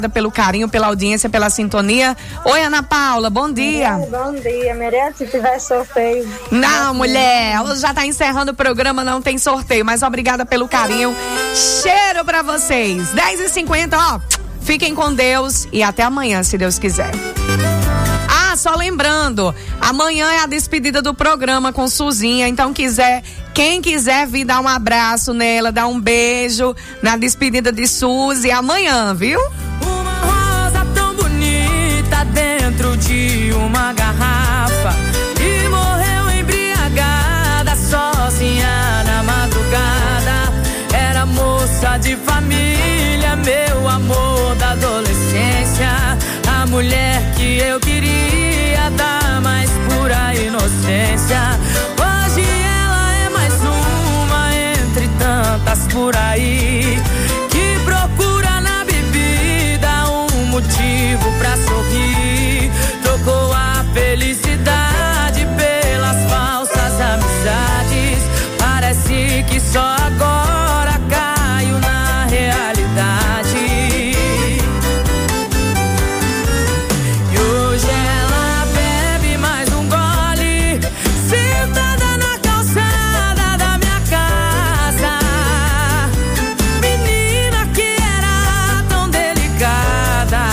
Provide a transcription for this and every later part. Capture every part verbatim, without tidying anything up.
Pelo carinho, pela audiência, pela sintonia. Oi, Ana Paula, bom dia. Bom dia, Maria, se tiver sorteio. Não, mulher, hoje já tá encerrando o programa, não tem sorteio, mas obrigada pelo carinho. Cheiro pra vocês. dez e cinquenta, ó, fiquem com Deus e até amanhã, se Deus quiser. Ah, só lembrando, amanhã é a despedida do programa com Suzinha, então quiser, quem quiser vir dar um abraço nela, dar um beijo na despedida de Suzy, amanhã, viu? Dentro de uma garrafa e morreu embriagada, sozinha na madrugada. Era moça de família, meu amor da adolescência, a mulher que eu queria dar mais pura inocência. Hoje ela é mais uma entre tantas por aí que procura na bebida um motivo pra sorrir. Trocou a felicidade pelas falsas amizades. Parece que só agora caio na realidade. E hoje ela bebe mais um gole, sentada na calçada da minha casa. Menina que era tão delicada.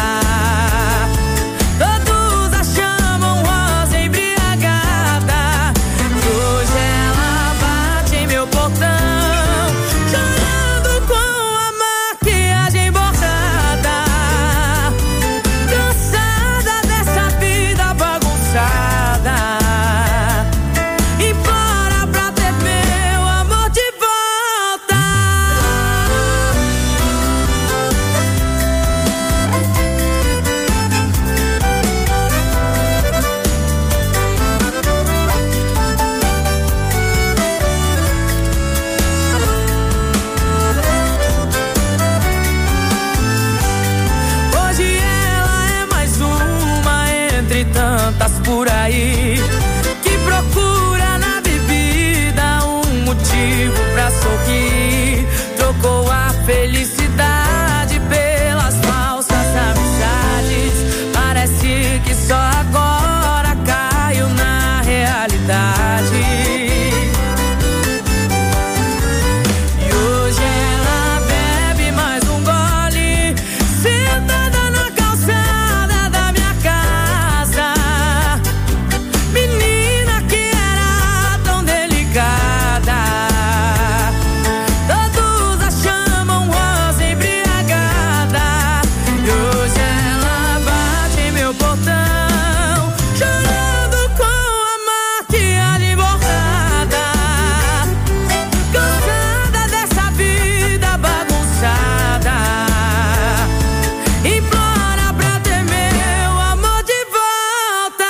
Por aí que procura na bebida um motivo pra sorrir. Trocou a felicidade pelas falsas amizades. Parece que só agora caio na realidade. E hoje ela bebe mais um gole, sentada na calçada da minha casa. Menina que era tão delicada, todos a chamam rosa embriagada. E hoje ela bate em meu portão, chorando com a maquiagem borrada. Cansada dessa vida bagunçada, implora pra ter meu amor de volta.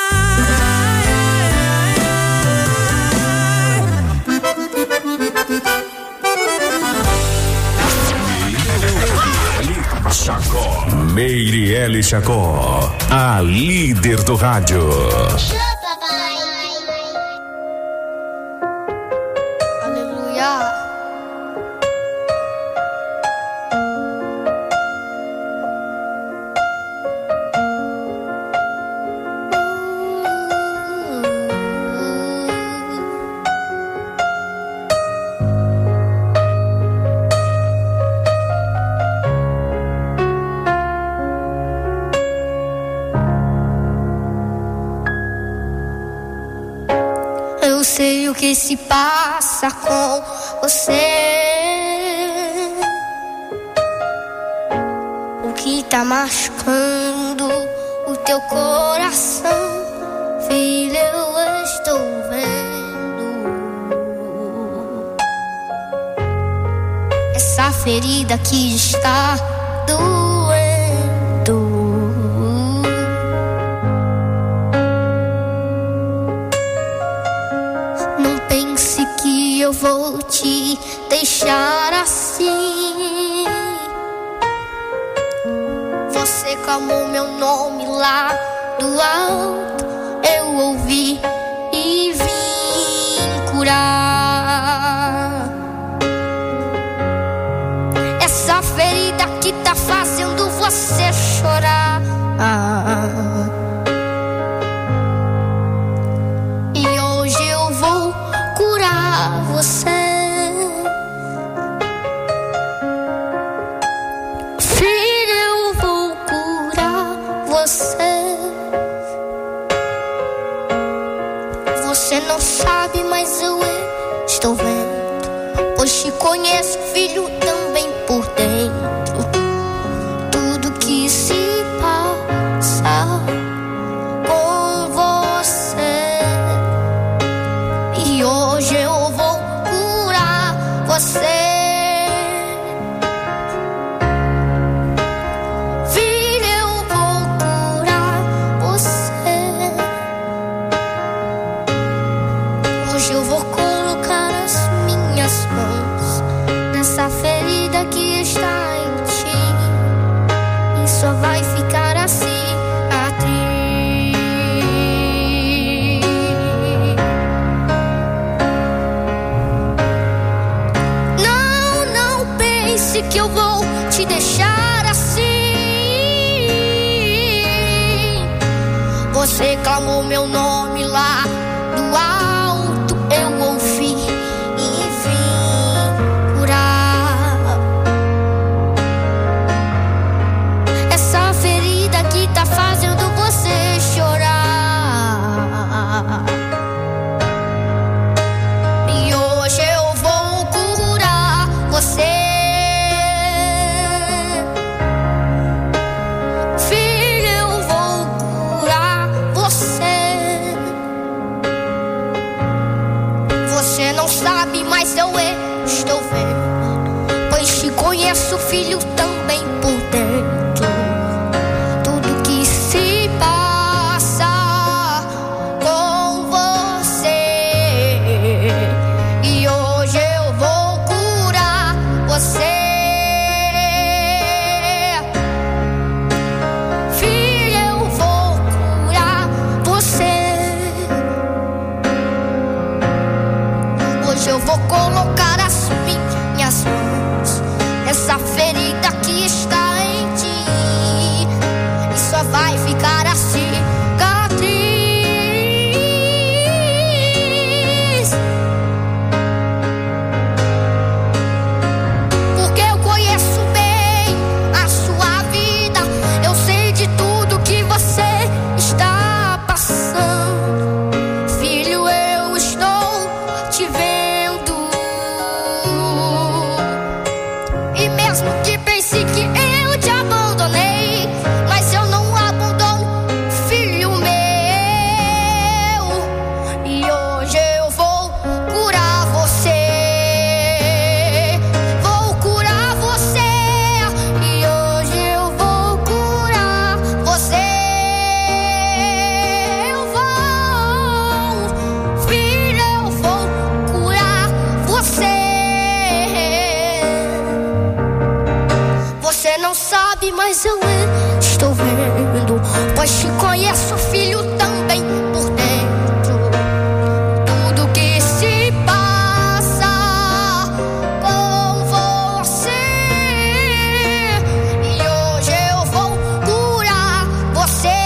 Chacó. Meirelles Chacó, a líder do rádio. Aleluia. Eu sei o que se passa com você, o que tá machucando o teu coração, filha, eu estou vendo. Essa ferida que está doendo. Não pense que eu vou te deixar assim. Você clamou meu nome lá do alto, eu ouvi e vim curar essa ferida que tá fazendo voar você chorar. E hoje eu vou curar você. Filho, eu vou curar você. Você não sabe, mas eu estou vendo, pois te conheço, filho, também por dentro. Tudo que se passa com você. E hoje eu vou curar você. Ferida que está em ti, e só vai ficar assim, atriz. Não, não pense que eu vou te deixar assim. Você clamou meu nome lá do alto, eu ouvi. Tá fazendo você chorar. E hoje eu vou curar você. Filho, eu vou curar você. Você não sabe, mas eu estou vendo, pois te conheço, filho, também por dentro. Eu vou colocar as minhas mãos nessa ferida que está em ti, e só vai ficar a cicatriz. Porque eu conheço bem a sua vida, eu sei de tudo que você está passando. Filho, eu estou te vendo. Que pense que eu te abandonei, mas eu não abandono, filho meu. E hoje eu vou curar você. Vou curar você. E hoje eu vou curar você. Eu vou, filho, eu vou curar você. Você não sabe, mas eu estou vendo, pois te conheço, filho, também por dentro. Tudo que se passa com você. E hoje eu vou curar você.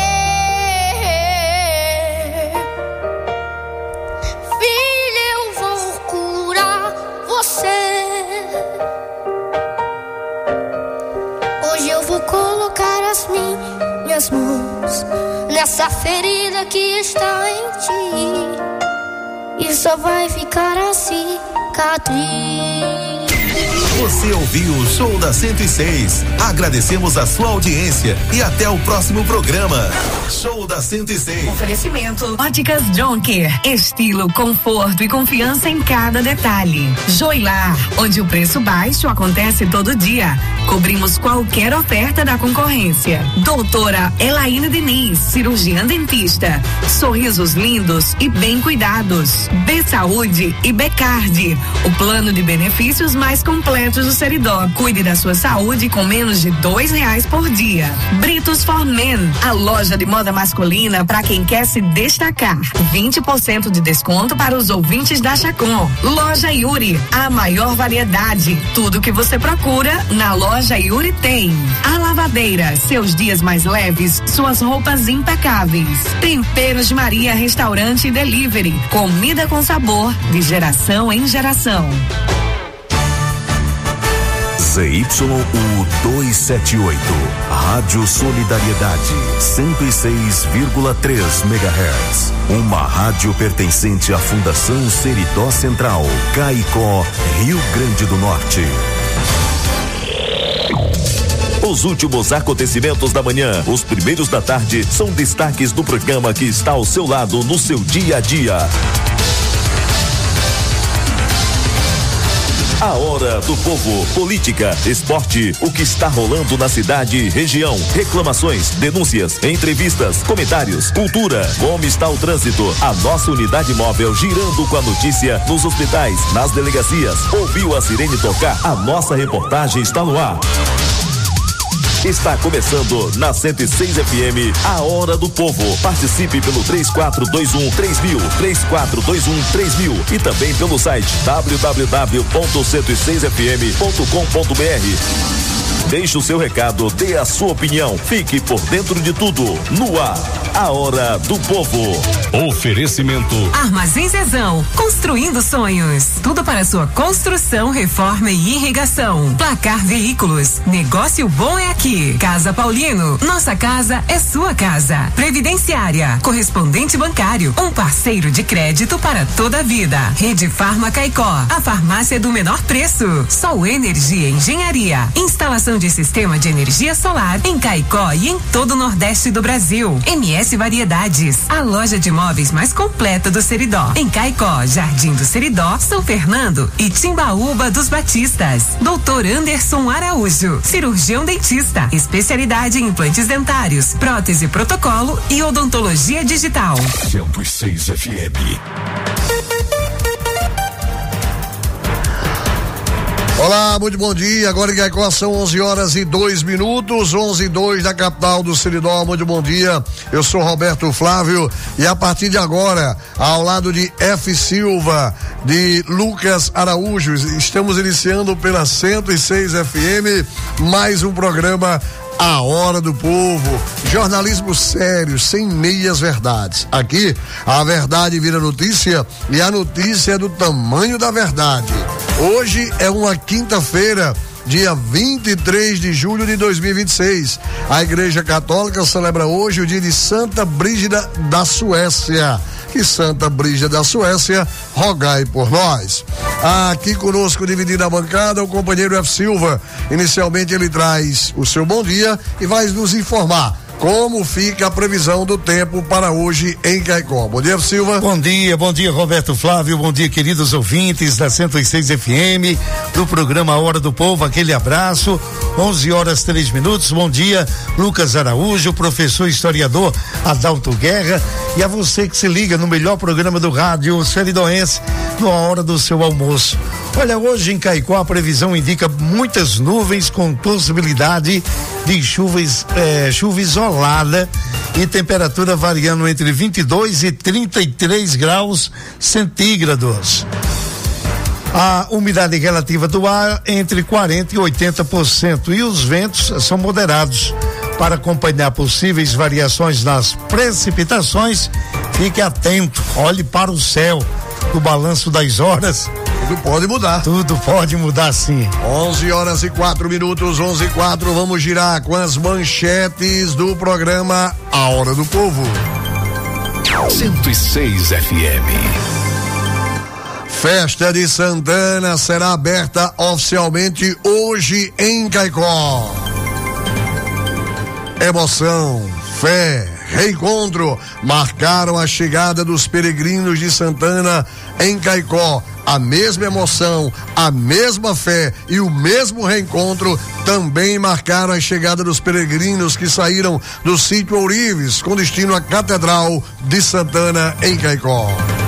Filho, eu vou curar você. Hoje eu vou colocar as minhas mãos nessa ferida que está em ti, e só vai ficar a cicatriz. Você ouviu o Show da cento e seis. Agradecemos a sua audiência e até o próximo programa. Show da cento e seis. Oferecimento Óticas Jonker. Estilo, conforto e confiança em cada detalhe. Joilar, onde o preço baixo acontece todo dia. Cobrimos qualquer oferta da concorrência. Doutora Elaine Diniz, cirurgiã dentista. Sorrisos lindos e bem cuidados. B Saúde e Becard, o plano de benefícios mais completo do Seridó. Cuide da sua saúde com menos de dois reais por dia. Britos for Men, a loja de moda masculina para quem quer se destacar. vinte por cento de desconto para os ouvintes da Chacon. Loja Yuri, a maior variedade. Tudo que você procura na loja loja Yuri tem. A Lavadeira, seus dias mais leves, suas roupas impecáveis. Temperos Maria Restaurante e Delivery, comida com sabor, de geração em geração. Z Y U duzentos e setenta e oito, Rádio Solidariedade, cento e seis vírgula três megahertz. Uma rádio pertencente à Fundação Seridó Central, Caicó, Rio Grande do Norte. Os últimos acontecimentos da manhã, os primeiros da tarde, são destaques do programa que está ao seu lado no seu dia a dia. A Hora do Povo, política, esporte, o que está rolando na cidade e região, reclamações, denúncias, entrevistas, comentários, cultura, como está o trânsito, a nossa unidade móvel girando com a notícia nos hospitais, nas delegacias. Ouviu a sirene tocar? A nossa reportagem está no ar. Está começando na cento e seis F M, a Hora do Povo. Participe pelo três quatro dois um três mil, três quatro dois um três mil e também pelo site w w w ponto cento e seis f m ponto com ponto b r. Deixe o seu recado, dê a sua opinião, fique por dentro de tudo. No ar, a Hora do Povo. Oferecimento Armazém Zezão, construindo sonhos. Tudo para sua construção, reforma e irrigação. Placar Veículos, negócio bom é aqui. Casa Paulino, nossa casa é sua casa. Previdenciária, correspondente bancário, um parceiro de crédito para toda a vida. Rede Farma Caicó, a farmácia do menor preço. Sol Energia Engenharia, instalação de sistema de energia solar em Caicó e em todo o Nordeste do Brasil. M S Variedades, a loja de móveis mais completa do Seridó. Em Caicó, Jardim do Seridó, São Fernando e Timbaúba dos Batistas. Doutor Anderson Araújo, cirurgião dentista, especialidade em implantes dentários, prótese protocolo e odontologia digital. cento e seis F M. Olá, muito bom dia. Agora em Caicó são onze horas e dois minutos, onze e dois da capital do Seridó. Muito bom dia. Eu sou Roberto Flávio e a partir de agora, ao lado de F. Silva, de Lucas Araújo, estamos iniciando pela cento e seis F M mais um programa A Hora do Povo, jornalismo sério, sem meias verdades. Aqui, a verdade vira notícia e a notícia é do tamanho da verdade. Hoje é uma quinta-feira, dia vinte e três de julho de dois mil e vinte e seis. A Igreja Católica celebra hoje o dia de Santa Brígida da Suécia. Que Santa Brígida da Suécia, rogai por nós. Aqui conosco, dividindo a bancada, o companheiro F. Silva. Inicialmente ele traz o seu bom dia e vai nos informar como fica a previsão do tempo para hoje em Caicó. Bom dia, F. Silva. Bom dia, bom dia, Roberto Flávio, bom dia, queridos ouvintes da cento e seis F M, do programa Hora do Povo, aquele abraço, onze horas três minutos, bom dia, Lucas Araújo, professor historiador Adalto Guerra, e a você que se liga no melhor programa do rádio seridoense, na hora do seu almoço. Olha, hoje em Caicó a previsão indica muitas nuvens com possibilidade de chuvas, eh, chuva isolada e temperatura variando entre vinte e dois e trinta e três graus centígrados. A umidade relativa do ar entre quarenta e oitenta por cento e os ventos são moderados. Para acompanhar possíveis variações nas precipitações, fique atento, olhe para o céu, do balanço das horas. Tudo pode mudar. Tudo pode mudar, sim. onze horas e quatro minutos, onze e quatro. Vamos girar com as manchetes do programa A Hora do Povo. cento e seis F M. Festa de Santana será aberta oficialmente hoje em Caicó. Emoção, fé, reencontro marcaram a chegada dos peregrinos de Santana em Caicó. A mesma emoção, a mesma fé e o mesmo reencontro também marcaram a chegada dos peregrinos que saíram do sítio Ourives com destino à Catedral de Santana em Caicó.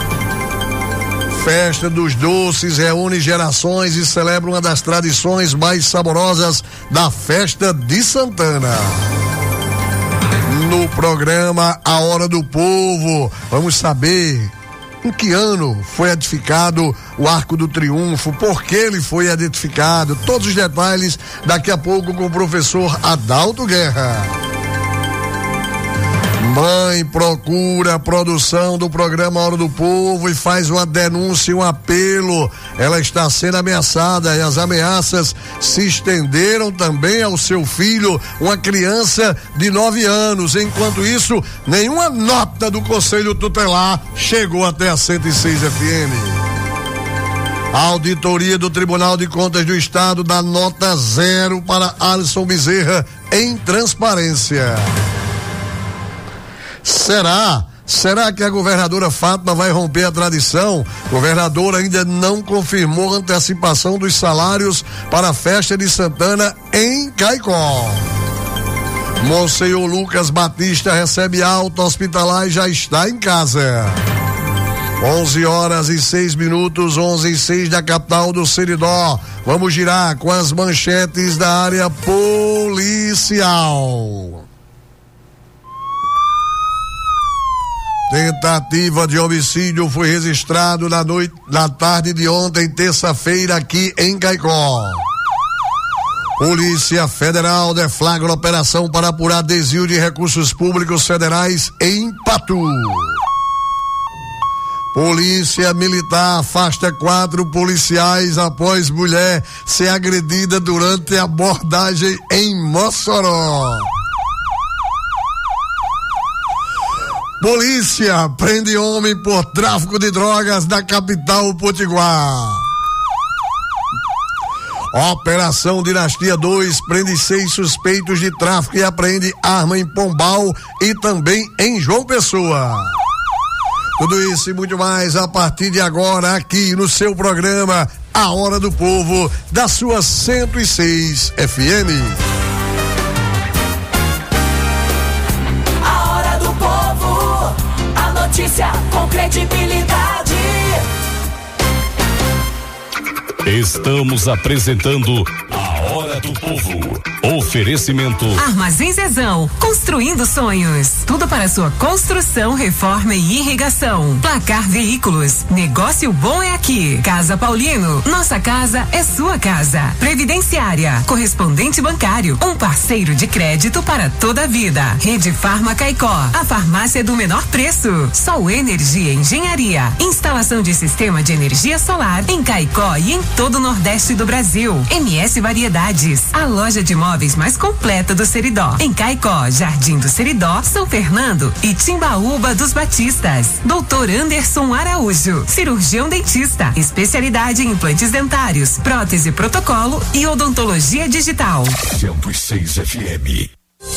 Festa dos Doces reúne gerações e celebra uma das tradições mais saborosas da festa de Santana. No programa A Hora do Povo, vamos saber Em que ano foi edificado o Arco do Triunfo? Por que ele foi edificado? Todos os detalhes daqui a pouco com o professor Adalto Guerra. Mãe procura a produção do programa Hora do Povo e faz uma denúncia, um apelo. Ela está sendo ameaçada e as ameaças se estenderam também ao seu filho, uma criança de nove anos. Enquanto isso, nenhuma nota do Conselho Tutelar chegou até a cento e seis F M. A auditoria do Tribunal de Contas do Estado dá nota zero para Alisson Bezerra em transparência. Será? Será que a governadora Fátima vai romper a tradição? O governador ainda não confirmou a antecipação dos salários para a festa de Santana em Caicó. Monsenhor Lucas Batista recebe alta hospitalar e já está em casa. onze horas e seis minutos, onze e seis da capital do Seridó. Vamos girar com as manchetes da área policial. Tentativa de homicídio foi registrado na noite, na tarde de ontem, terça-feira, aqui em Caicó. Polícia Federal deflagra operação para apurar desvio de recursos públicos federais em Patu. Polícia Militar afasta quatro policiais após mulher ser agredida durante a abordagem em Mossoró. Polícia prende homem por tráfico de drogas na capital Potiguar. Operação Dinastia dois prende seis suspeitos de tráfico e apreende arma em Pombal e também em João Pessoa. Tudo isso e muito mais a partir de agora aqui no seu programa A Hora do Povo, da sua cento e seis F M. Notícia com credibilidade. Estamos apresentando A Hora do Povo. Oferecimento Armazém Zezão, construindo sonhos. Tudo para sua construção, reforma e irrigação. Placar Veículos, negócio bom é aqui. Casa Paulino, nossa casa é sua casa. Previdenciária, correspondente bancário, um parceiro de crédito para toda a vida. Rede Farma Caicó, a farmácia do menor preço. Sol Energia Engenharia, instalação de sistema de energia solar em Caicó e em todo o Nordeste do Brasil. M S Variedades, a loja de móveis mais completa do Seridó. Em Caicó, Jardim do Seridó, São Fernando e Timbaúba dos Batistas. Doutor Anderson Araújo, cirurgião dentista, especialidade em implantes dentários, prótese protocolo e odontologia digital. cento e seis F M.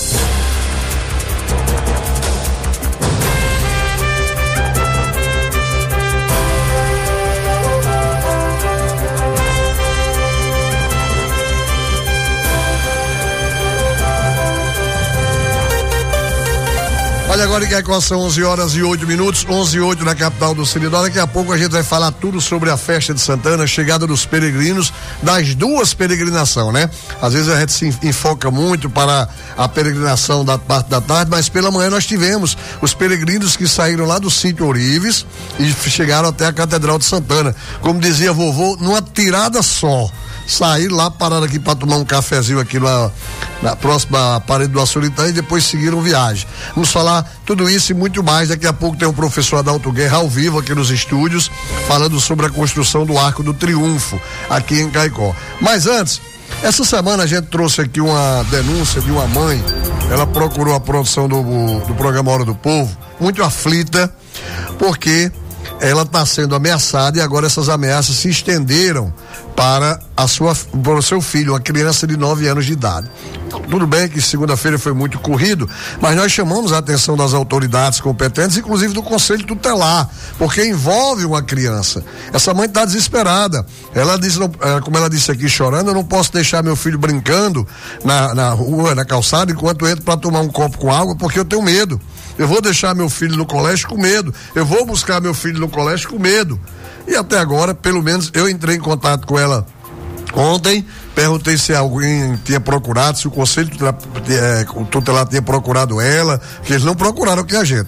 Olha, agora em Caicó são onze horas e oito minutos, onze e oito na capital do Seridó. Daqui a pouco a gente vai falar tudo sobre a festa de Santana, a chegada dos peregrinos, das duas peregrinações, né? Às vezes a gente se enfoca muito para a peregrinação da parte da tarde, mas pela manhã nós tivemos os peregrinos que saíram lá do sítio Orives e chegaram até a Catedral de Santana. Como dizia a vovô, numa tirada só. Saíram lá, pararam aqui para tomar um cafezinho aqui na, na próxima parede do Açuritã e depois seguiram viagem. Vamos falar tudo isso e muito mais. Daqui a pouco tem o professor Adalto Guerra ao vivo aqui nos estúdios, falando sobre a construção do Arco do Triunfo aqui em Caicó. Mas antes, essa semana a gente trouxe aqui uma denúncia de uma mãe. Ela procurou a produção do, do programa Hora do Povo, muito aflita, porque ela está sendo ameaçada e agora essas ameaças se estenderam para a sua, para o seu filho, uma criança de nove anos de idade. Tudo bem que segunda-feira foi muito corrido, mas nós chamamos a atenção das autoridades competentes, inclusive do Conselho Tutelar, porque envolve uma criança. Essa mãe está desesperada. Ela disse, como ela disse aqui chorando, eu não posso deixar meu filho brincando na, na rua, na calçada, enquanto eu entro para tomar um copo com água, porque eu tenho medo. Eu vou deixar meu filho no colégio com medo. Eu vou buscar meu filho no colégio com medo. E até agora, pelo menos, eu entrei em contato com ela ontem, perguntei se alguém tinha procurado, se o Conselho Tutelar, é, o Tutelar tinha procurado ela, que eles não procuraram aqui a gente.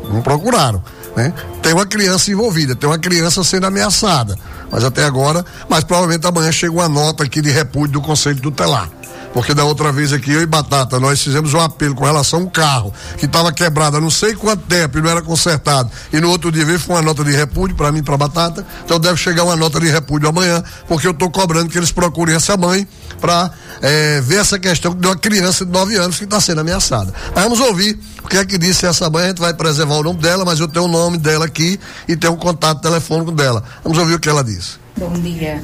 não procuraram, né? Tem uma criança envolvida, tem uma criança sendo ameaçada, mas até agora, mas provavelmente amanhã chega uma nota aqui de repúdio do Conselho Tutelar. Porque da outra vez aqui, eu e Batata, nós fizemos um apelo com relação a um carro que estava quebrado há não sei quanto tempo e não era consertado. E no outro dia veio foi uma nota de repúdio para mim e para Batata. Então deve chegar uma nota de repúdio amanhã, porque eu estou cobrando que eles procurem essa mãe para é, ver essa questão de uma criança de nove anos que está sendo ameaçada. Mas vamos ouvir o que é que disse essa mãe. A gente vai preservar o nome dela, mas eu tenho o nome dela aqui e tenho um contato telefônico dela. Vamos ouvir o que ela disse. Bom dia.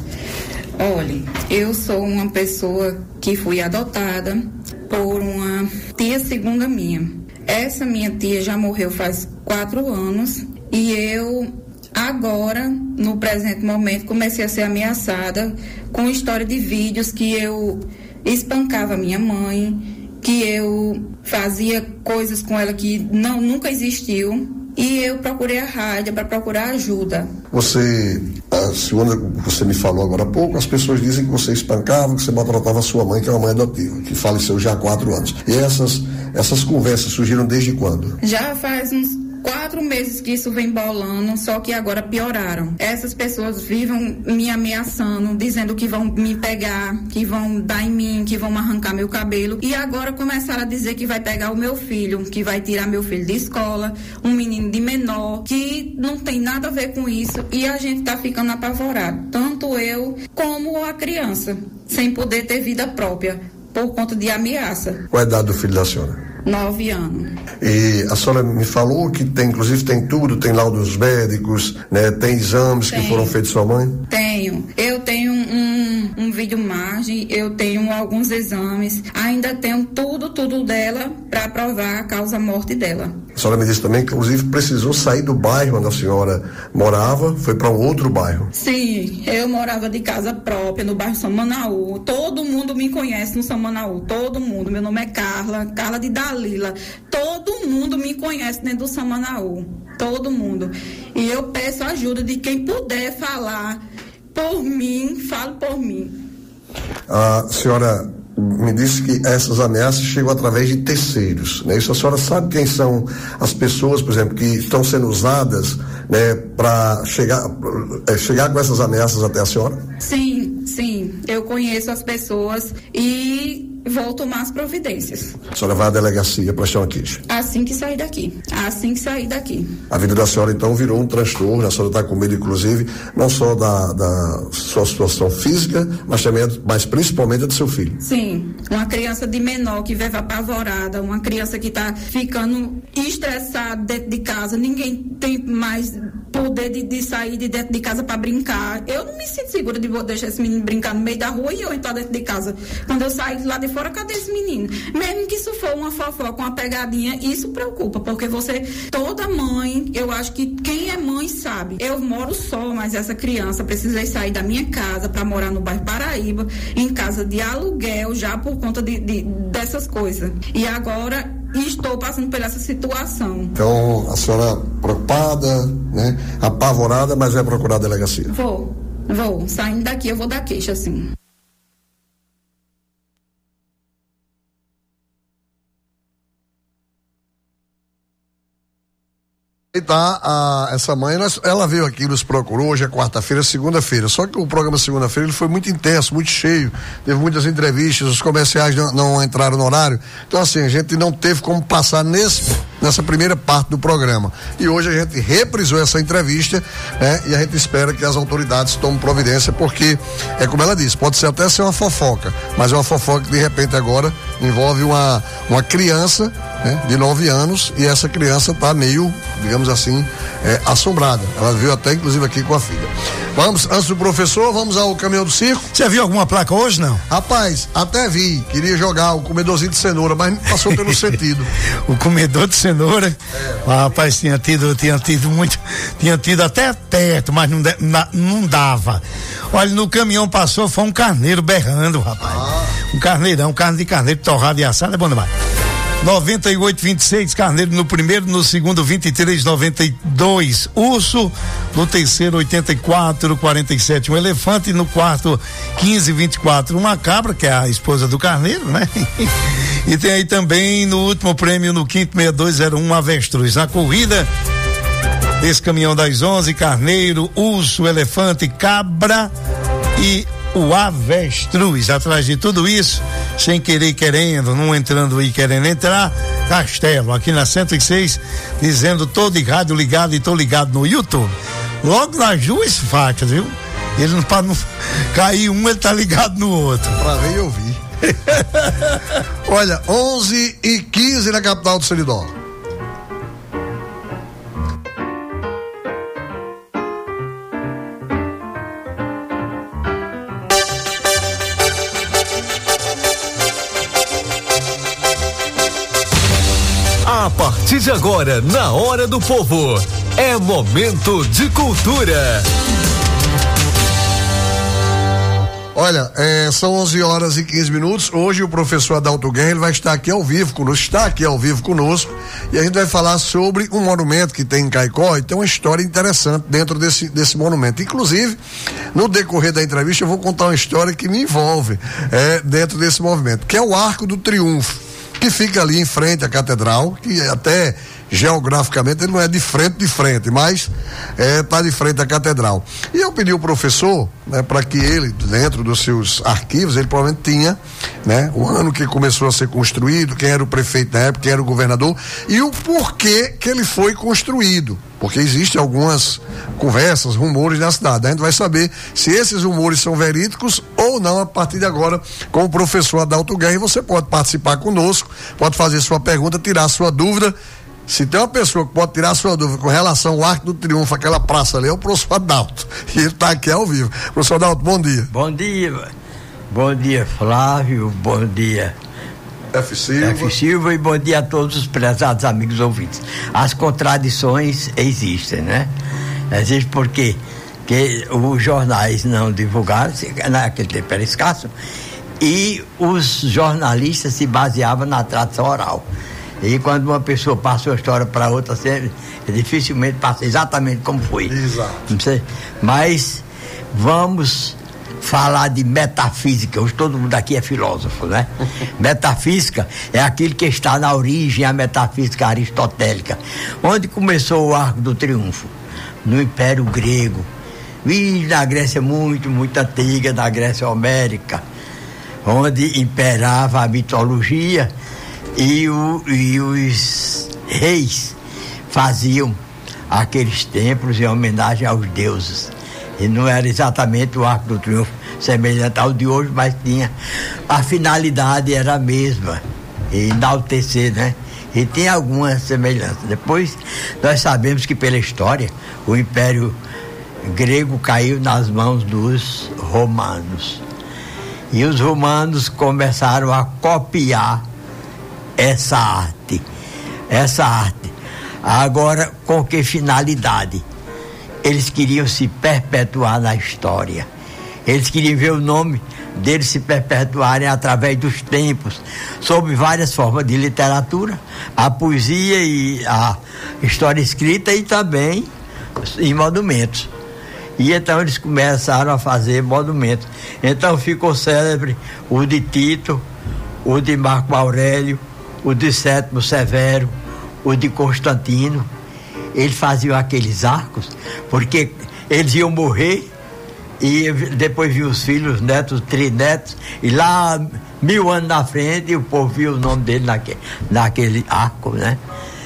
Olhe, eu sou uma pessoa que fui adotada por uma tia segunda minha. Essa minha tia já morreu faz quatro anos e eu agora, no presente momento, comecei a ser ameaçada com história de vídeos que eu espancava minha mãe, que eu fazia coisas com ela que não, nunca existiu. E eu procurei a rádio para procurar ajuda. Você, a segunda você me falou agora há pouco, as pessoas dizem que você espancava, que você maltratava a sua mãe, que é uma mãe adotiva, que faleceu já há quatro anos. E essas, essas conversas surgiram desde quando? Já faz uns quatro meses que isso vem bolando, só que agora pioraram. Essas pessoas vivem me ameaçando, dizendo que vão me pegar, que vão dar em mim, que vão arrancar meu cabelo. E agora começaram a dizer que vai pegar o meu filho, que vai tirar meu filho de escola, um menino de menor, que não tem nada a ver com isso. E a gente tá ficando apavorado, tanto eu como a criança, sem poder ter vida própria, por conta de ameaça. Qual a idade do filho da senhora? Nove anos. E a senhora me falou que tem, inclusive tem tudo, tem laudos médicos, né? Tem exames tenho. que foram feitos sua mãe? Tenho. Eu tenho um, um vídeo margem, eu tenho alguns exames, ainda tenho tudo, tudo dela para provar a causa-morte dela. A senhora me disse também que, inclusive, precisou sair do bairro onde a senhora morava, foi para um outro bairro. Sim, eu morava de casa própria, no bairro Samanaú. Todo mundo me conhece no Samanaú, todo mundo. Meu nome é Carla, Carla de Dalila. Todo mundo me conhece dentro do Samanaú, todo mundo. E eu peço ajuda de quem puder falar por mim, fale por mim. A senhora me disse que essas ameaças chegam através de terceiros, né? Isso a senhora sabe quem são as pessoas, por exemplo, que estão sendo usadas, né, para chegar, é, chegar com essas ameaças até a senhora? Sim, sim, eu conheço as pessoas e vou tomar as providências. A senhora vai à delegacia prestar uma queixa? Assim que sair daqui, assim que sair daqui. A vida da senhora então virou um transtorno, a senhora está com medo inclusive, não só da, da sua situação física, mas também, mas principalmente do seu filho. Sim, uma criança de menor que vive apavorada, uma criança que está ficando estressada dentro de casa, ninguém tem mais poder de, de sair de dentro de casa para brincar. Eu não me sinto segura de deixar esse menino brincar no meio da rua e eu entrar dentro de casa. Quando eu sair lá de fora, cadê esse menino? Mesmo que isso for uma fofoca, uma pegadinha, isso preocupa, porque você, toda mãe, eu acho que quem é mãe sabe. Eu moro só, mas essa criança, precisei sair da minha casa para morar no bairro Paraíba, em casa de aluguel, já por conta de, de, dessas coisas. E agora estou passando por essa situação. Então, a senhora preocupada, né? Apavorada, mas vai procurar a delegacia? Vou, vou. Saindo daqui, eu vou dar queixa, sim. E tá, a, essa mãe, nós, ela veio aqui, nos procurou, hoje é quarta-feira, segunda-feira, só que o programa segunda-feira ele foi muito intenso, muito cheio, teve muitas entrevistas, os comerciais não, não entraram no horário, então assim, a gente não teve como passar nesse, nessa primeira parte do programa, e hoje a gente reprisou essa entrevista, né, e a gente espera que as autoridades tomem providência, porque, é como ela disse, pode ser até ser uma fofoca, mas é uma fofoca que de repente agora envolve uma, uma criança, né, de nove anos, e essa criança tá meio, digamos assim, é, assombrada. Ela veio até inclusive aqui com a filha. Vamos, antes do professor, vamos ao caminhão do circo. Você viu alguma placa hoje, não? Rapaz, até vi, queria jogar o comedorzinho de cenoura, mas passou pelo sentido. O comedor de cenoura? É. Ah, rapaz, tinha tido, tinha tido muito, tinha tido até perto, mas não, de, na, não dava. Olha, no caminhão passou, foi um carneiro berrando, rapaz. Ah. Um carneirão, carne de carneiro torrado e assado, é bom demais. noventa e oito, vinte e seis, Carneiro no primeiro, no segundo vinte e três, noventa e dois, Urso, no terceiro oitenta e quatro, quarenta e sete, um elefante, no quarto quinze, vinte e quatro, uma cabra, que é a esposa do Carneiro, né? E tem aí também no último prêmio, no quinto, sessenta e dois zero um, avestruz. Na corrida, esse caminhão das onze, Carneiro, Urso, elefante, cabra e o avestruz. Atrás de tudo isso, sem querer e querendo, não entrando e querendo entrar, Castelo, aqui na cento e seis, dizendo tô de rádio ligado e tô ligado no YouTube. Logo nas duas faixas, viu? Ele não, para não cair um, ele tá ligado no outro. Pra ver e ouvir. Olha, onze e quinze na capital do Seridó. A partir de agora, na Hora do Povo, é momento de cultura. Olha, é, são onze horas e quinze minutos. Hoje o professor Adalto Guerra, ele vai estar aqui ao vivo conosco, está aqui ao vivo conosco, e a gente vai falar sobre um monumento que tem em Caicó, e tem uma história interessante dentro desse, desse monumento. Inclusive, no decorrer da entrevista, eu vou contar uma história que me envolve é, dentro desse movimento, que é o Arco do Triunfo, que fica ali em frente à catedral, que até geograficamente ele não é de frente de frente, mas está é, de frente à catedral. E eu pedi ao professor, né, para que ele, dentro dos seus arquivos, ele provavelmente tinha, né, o ano que começou a ser construído, quem era o prefeito na época, quem era o governador e o porquê que ele foi construído. Porque existem algumas conversas, rumores na cidade. A gente vai saber se esses rumores são verídicos ou não a partir de agora com o professor Adalto Guerra. E você pode participar conosco, pode fazer sua pergunta, tirar sua dúvida. Se tem uma pessoa que pode tirar sua dúvida com relação ao Arco do Triunfo, aquela praça ali, é o professor Adalto. E ele está aqui ao vivo. Professor Adalto, bom dia. Bom dia. Bom dia, Flávio. Bom dia, F. Silva. F. Silva, e bom dia a todos os prezados amigos ouvintes. As contradições existem, né? Existe porque que os jornais não divulgaram, naquele tempo era escasso, e os jornalistas se baseavam na tradição oral. E quando uma pessoa passa uma história para outra, você dificilmente passa exatamente como foi. Exato. Mas vamos falar de metafísica. Hoje todo mundo aqui é filósofo, né? Metafísica é aquilo que está na origem, a metafísica aristotélica. Onde começou o Arco do Triunfo? No Império Grego. E na Grécia muito, muito antiga, na Grécia Homérica, onde imperava a mitologia. E, o, e os reis faziam aqueles templos em homenagem aos deuses. E não era exatamente o Arco do Triunfo semelhante ao de hoje, mas tinha a finalidade era a mesma, enaltecer, né? E tem alguma semelhança. Depois nós sabemos que pela história o Império Grego caiu nas mãos dos romanos. E os romanos começaram a copiar essa arte, essa arte. Agora, com que finalidade? Eles queriam se perpetuar na história. Eles queriam ver o nome deles se perpetuarem através dos tempos, sob várias formas de literatura, a poesia e a história escrita, e também em monumentos. E então eles começaram a fazer monumentos. Então ficou célebre o de Tito, o de Marco Aurélio, o de Sétimo Severo, o de Constantino. Eles faziam aqueles arcos porque eles iam morrer e depois viam os filhos, os netos, os trinetos, e lá mil anos na frente o povo viu o nome dele naquele, naquele arco, né?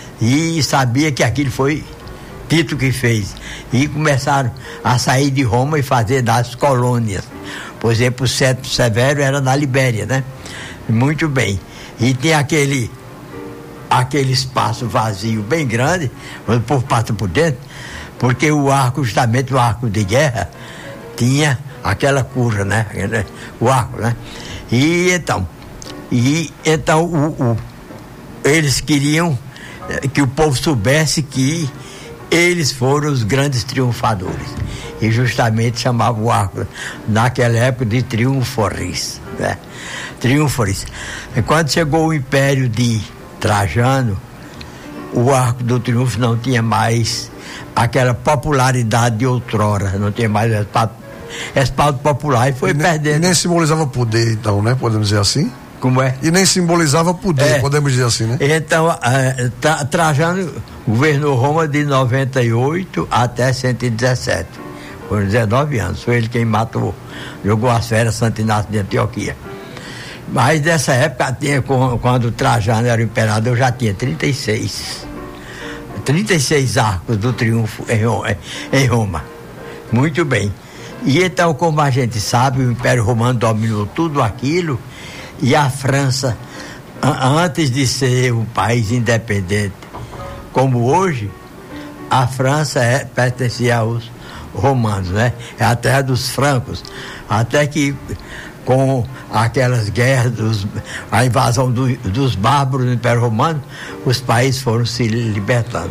E sabia que aquilo foi Tito que fez. E começaram a sair de Roma e fazer das colônias. Por exemplo, o Sétimo Severo era na Libéria, né? Muito bem. E tem aquele aquele espaço vazio bem grande, onde o povo passa por dentro, porque o arco, justamente o arco de guerra, tinha aquela curva, né? O arco, né? E então, e então o, o, eles queriam que o povo soubesse que eles foram os grandes triunfadores. E justamente chamavam o arco, naquela época, de Triunforis, né? Triunforis. E quando chegou o Império de Trajano, o Arco do Triunfo não tinha mais aquela popularidade de outrora, não tinha mais respaldo, respaldo popular e foi e perdendo. E nem simbolizava poder, então, né? Podemos dizer assim? Como é? E nem simbolizava poder, é. podemos dizer assim, né? Então, uh, tra, Trajano governou Roma de noventa e oito até cento e dezessete. Foram dezenove anos. Foi ele quem matou, jogou as férias Santo Inácio de Antioquia. Mas nessa época, tinha, quando Trajano era o imperador, já tinha trinta e seis. trinta e seis arcos do triunfo em, em Roma. Muito bem. E então, como a gente sabe, o Império Romano dominou tudo aquilo. E a França, antes de ser um país independente como hoje, a França é, pertencia aos romanos, né? É a terra dos francos. Até que com aquelas guerras, dos, a invasão do, dos bárbaros do Império Romano, os países foram se libertando.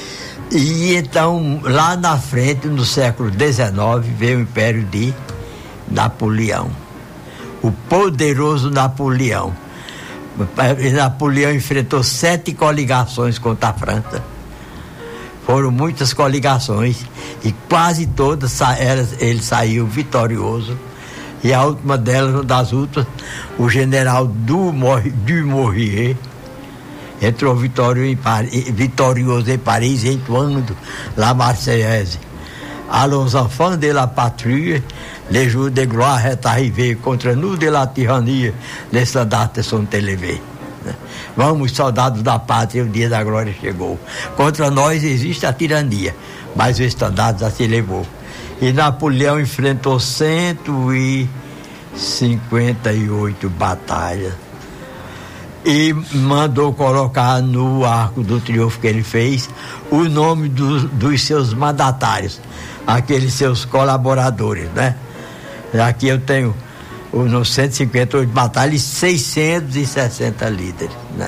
E então, lá na frente, no século dezenove, veio o Império de Napoleão. O poderoso Napoleão. Napoleão enfrentou sete coligações contra a França. Foram muitas coligações e quase todas ele saiu vitorioso. E a última delas, uma das últimas, o general Dumouriez entrou vitório em Paris, vitorioso em Paris, entoando La Marseillaise. À los enfants de la patrie, les jours de gloire est arrivé, contre nous de la tyrannie, les standards sont élevés. Vamos, soldados da pátria, o dia da glória chegou. Contra nós existe a tirania, mas o estandarte já se elevou. E Napoleão enfrentou cento e cinquenta e oito batalhas e mandou colocar no Arco do Triunfo que ele fez o nome do, dos seus mandatários, aqueles seus colaboradores, né? Aqui eu tenho nos cento e cinquenta e oito batalhas, seiscentos e sessenta líderes, né?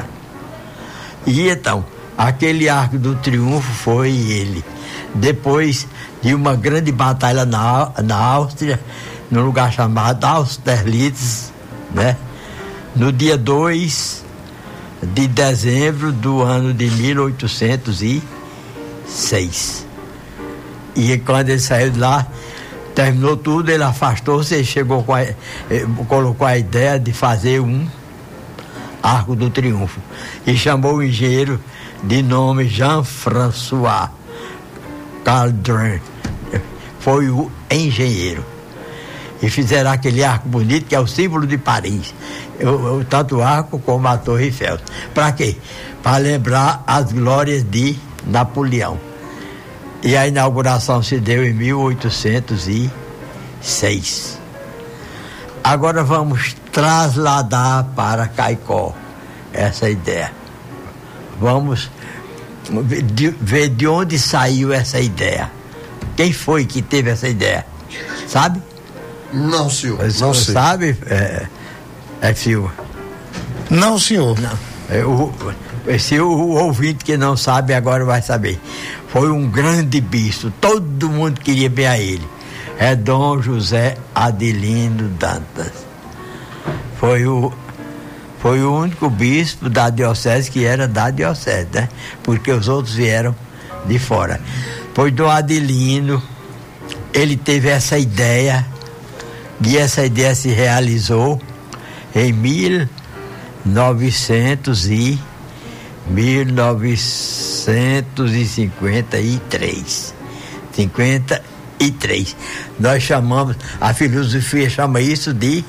E então, aquele Arco do Triunfo foi ele. Depois de uma grande batalha na, na Áustria, num lugar chamado Austerlitz, né? No dia dois de dezembro do ano de mil oitocentos e seis. E quando ele saiu de lá, terminou tudo, ele afastou-se e chegou com a, colocou a ideia de fazer um Arco do Triunfo. E chamou o engenheiro de nome Jean-François Caldrin. Foi o engenheiro. E fizeram aquele arco bonito que é o símbolo de Paris. O, o, tanto o arco como a Torre Eiffel. Para quê? Para lembrar as glórias de Napoleão. E a inauguração se deu em mil oitocentos e seis. Agora vamos trasladar para Caicó essa ideia. Vamos de, ver de onde saiu essa ideia. Quem foi que teve essa ideia? Sabe? Não, senhor. Você não sei. Sabe, é, é Silva? Não, senhor. Não. É, o, esse o, o ouvinte que não sabe agora vai saber. Foi um grande bispo, todo mundo queria ver a ele. É Dom José Adelino Dantas. Foi o, foi o único bispo da diocese que era da diocese, né? Porque os outros vieram de fora. Pois Dom Adelino, ele teve essa ideia, e essa ideia se realizou em mil novecentos e mil novecentos e cinquenta e três. cinquenta e três. Nós chamamos, a filosofia chama isso de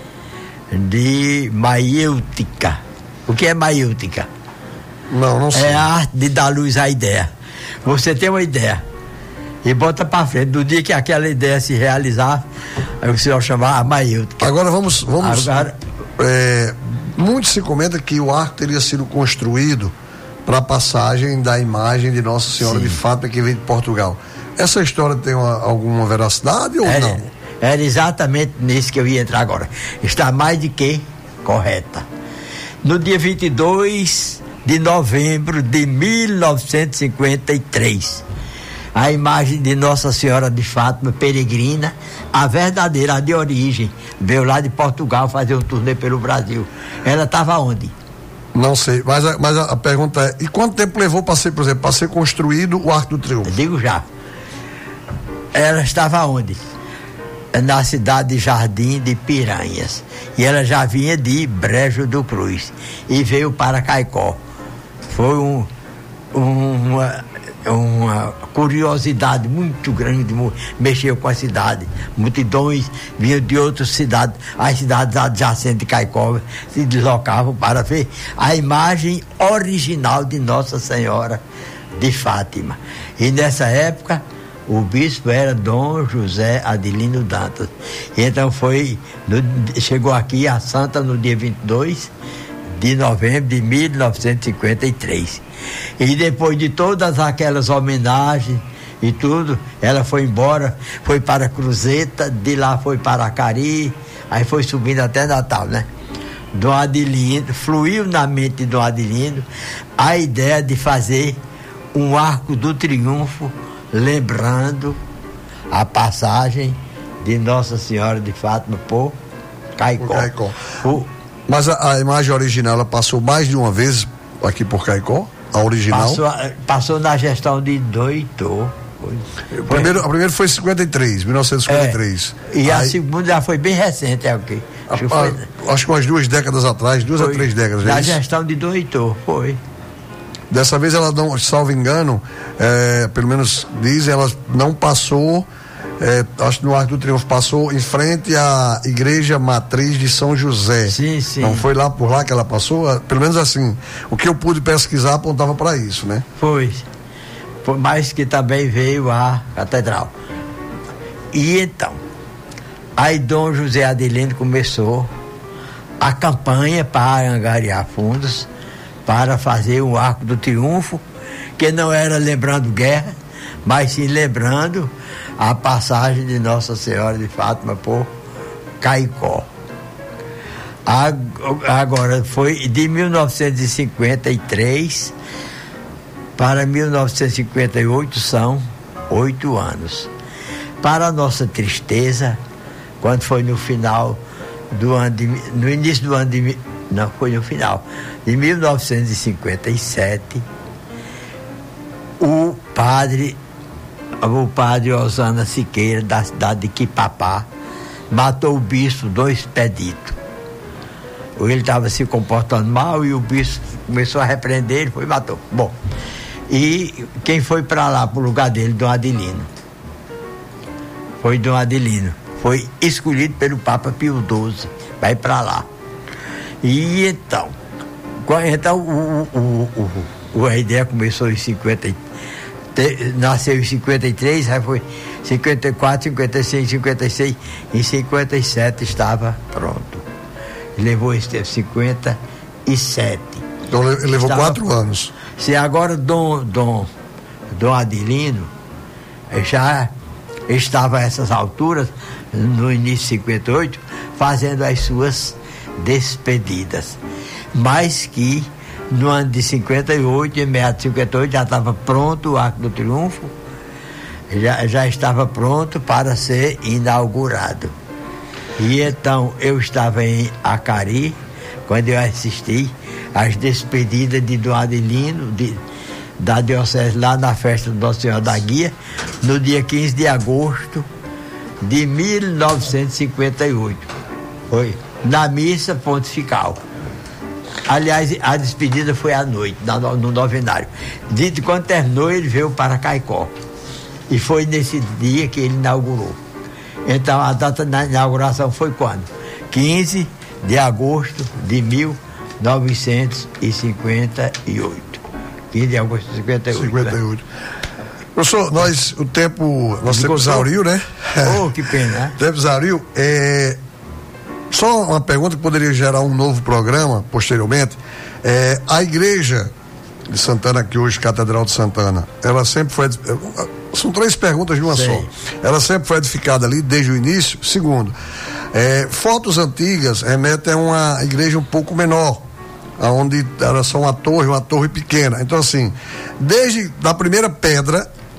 de maiêutica. O que é maiêutica? Não, não sei. É a arte de dar luz à ideia. Você tem uma ideia e bota para frente. Do dia que aquela ideia se realizar, aí você vai chamar a maiêutica. Agora vamos, vamos. Agora, é, muito se comenta que o arco teria sido construído para a passagem da imagem de Nossa Senhora Sim. de Fátima que veio de Portugal. Essa história tem uma, alguma veracidade ou é, não? Era exatamente nisso que eu ia entrar agora. Está mais de que correta. No dia vinte e dois de novembro de mil novecentos e cinquenta e três, a imagem de Nossa Senhora de Fátima peregrina, a verdadeira, a de origem, veio lá de Portugal fazer um turnê pelo Brasil. Ela estava onde? Não sei, mas, a, mas a, a pergunta é, e quanto tempo levou para ser, por exemplo, para ser construído o Arco do Triunfo? Eu digo já. Ela estava onde? Na cidade de Jardim de Piranhas. E ela já vinha de Brejo do Cruz. E veio para Caicó. Foi um, um, uma, uma curiosidade muito grande, mexeu com a cidade. Multidões vinham de outras cidades, as cidades adjacentes de Caicó se deslocavam para ver a imagem original de Nossa Senhora de Fátima. E nessa época o bispo era Dom José Adelino Dantas. E então foi, no, chegou aqui a Santa no dia vinte e dois de novembro de mil novecentos e cinquenta e três. E depois de todas aquelas homenagens e tudo, ela foi embora, foi para Cruzeta, de lá foi para Acari, aí foi subindo até Natal, né? Dom Adelino, fluiu na mente de Dom Adelino a ideia de fazer um Arco do Triunfo, lembrando a passagem de Nossa Senhora de Fátima por Caicó. Por Caicó. O, Mas a, a imagem original, ela passou mais de uma vez aqui por Caicó? A original? Passou, passou na gestão de Doutor. O primeiro, a primeira foi em cinquenta e três, mil novecentos e cinquenta e três. É, e Aí, a segunda já foi bem recente, é o quê? Acho, a, que foi, a, acho que umas duas décadas atrás, duas foi, a três décadas. Na é gestão de Doutor, foi. Dessa vez ela não, salvo engano, é, pelo menos dizem, ela não passou, é, acho que no Arco do Triunfo, passou em frente à Igreja Matriz de São José. Sim, sim. Não foi lá por lá que ela passou? Pelo menos assim, o que eu pude pesquisar apontava para isso, né? Foi. Por mais que também veio a catedral. E então, aí Dom José Adelino começou a campanha para angariar fundos para fazer o Arco do Triunfo, que não era lembrando guerra, mas sim lembrando a passagem de Nossa Senhora de Fátima por Caicó. Agora, foi de mil novecentos e cinquenta e três para mil novecentos e cinquenta e oito, são oito anos. Para a nossa tristeza, quando foi no final do ano, de, no início do ano de, não, foi no final, de mil novecentos e cinquenta e sete, o padre, o padre Osana Siqueira, da cidade de Quipapá, matou o bispo Dom Expedito. Ele estava se comportando mal e o bispo começou a repreender, ele foi e matou. Bom, e quem foi para lá, para o lugar dele? Dom Adelino. Foi Dom Adelino. Foi escolhido pelo Papa Pio doze, vai para lá. E então, então o, o, o, o, a ideia começou em cinquenta, nasceu em cinquenta e três, aí foi cinquenta e quatro, cinquenta e cinco, cinquenta e seis, em cinquenta e sete estava pronto. Levou esse cinquenta e sete. Então ele levou estava, quatro anos. Se agora Dom, Dom, Dom Adelino já estava a essas alturas, no início de cinquenta e oito, fazendo as suas despedidas. Mas que no ano de cinquenta e oito, em meados de cinquenta e oito, já estava pronto o Arco do Triunfo, já, já estava pronto para ser inaugurado. E então eu estava em Acari, quando eu assisti às despedidas de Dom Adelino, de, da diocese, lá na festa do Nossa Senhora da Guia, no dia quinze de agosto de mil novecentos e cinquenta e oito. Foi na missa pontifical. Aliás, a despedida foi à noite, no novenário. De quando terminou, ele veio para Caicó. E foi nesse dia que ele inaugurou. Então, a data da inauguração foi quando? quinze de agosto de mil novecentos e cinquenta e oito. quinze de agosto de cinquenta e oito. cinquenta e oito. Né? Professor, nós, o tempo, nosso tempo exauriu, né? Oh, que pena, né? O tempo exauriu. É, só uma pergunta que poderia gerar um novo programa posteriormente. É, a igreja de Santana, que hoje Catedral de Santana, ela sempre foi, são três perguntas de uma Sei. só. Ela sempre foi edificada ali desde o início. Segundo, é, fotos antigas remetem a uma igreja um pouco menor, onde era só uma torre, uma torre pequena. Então, assim, desde a primeira pedra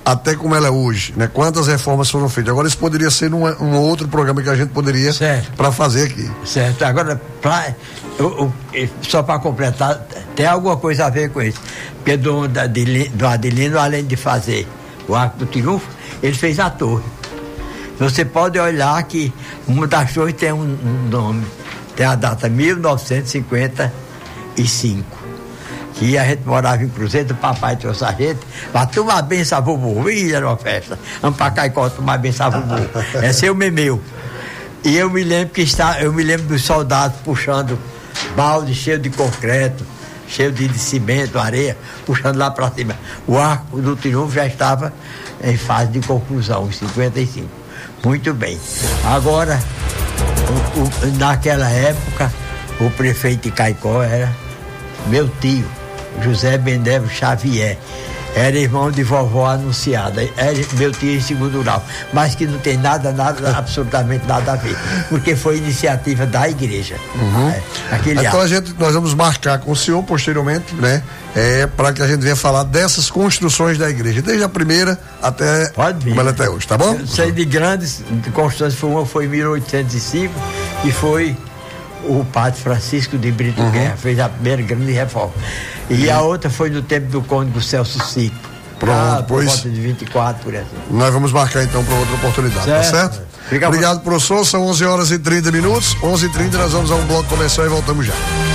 até como ela é hoje, né? Quantas reformas foram feitas? Agora isso poderia ser num um outro programa que a gente poderia para fazer aqui. Certo. Agora, pra, eu, eu, só para completar, tem alguma coisa a ver com isso. Porque do, da, de, do Adelino, além de fazer o Arco do Triunfo, ele fez a torre. Você pode olhar que uma das torres tem um, um nome, tem a data mil novecentos e cinquenta e cinco. Que a gente morava em Cruzeiro, o papai trouxe a gente para tomar benção a vovô. Ih, era uma festa. Vamos para Caicó tomar benção a vovô. Esse é o meu. E eu me lembro que está, eu me lembro dos soldados puxando balde cheio de concreto, cheio de, de cimento, areia, puxando lá para cima. O Arco do Triunfo já estava em fase de conclusão, em cinquenta e cinco. Muito bem. Agora, o, o, naquela época, o prefeito de Caicó era meu tio, José Benévolo Xavier. Era irmão de vovó Anunciada. Era meu tio em segundo grau. Mas que não tem nada, nada, absolutamente nada a ver. Porque foi iniciativa da igreja. Uhum. É, aquele então a gente, nós vamos marcar com o senhor posteriormente, né? É, para que a gente venha falar dessas construções da igreja. Desde a primeira até como ela até hoje, tá bom? Eu sei de grandes construções. Uma foi em mil oitocentos e cinco e foi o padre Francisco de Brito uhum. Guerra, fez a primeira grande reforma. E uhum. a outra foi no tempo do cônego Celso Cico. Pronto, ah, por pois. volta de vinte e quatro, por exemplo. Nós vamos marcar então para outra oportunidade, certo. Tá certo? Fica Obrigado, por... professor. São onze horas e trinta minutos. onze e trinta nós vamos a um bloco comercial e voltamos já.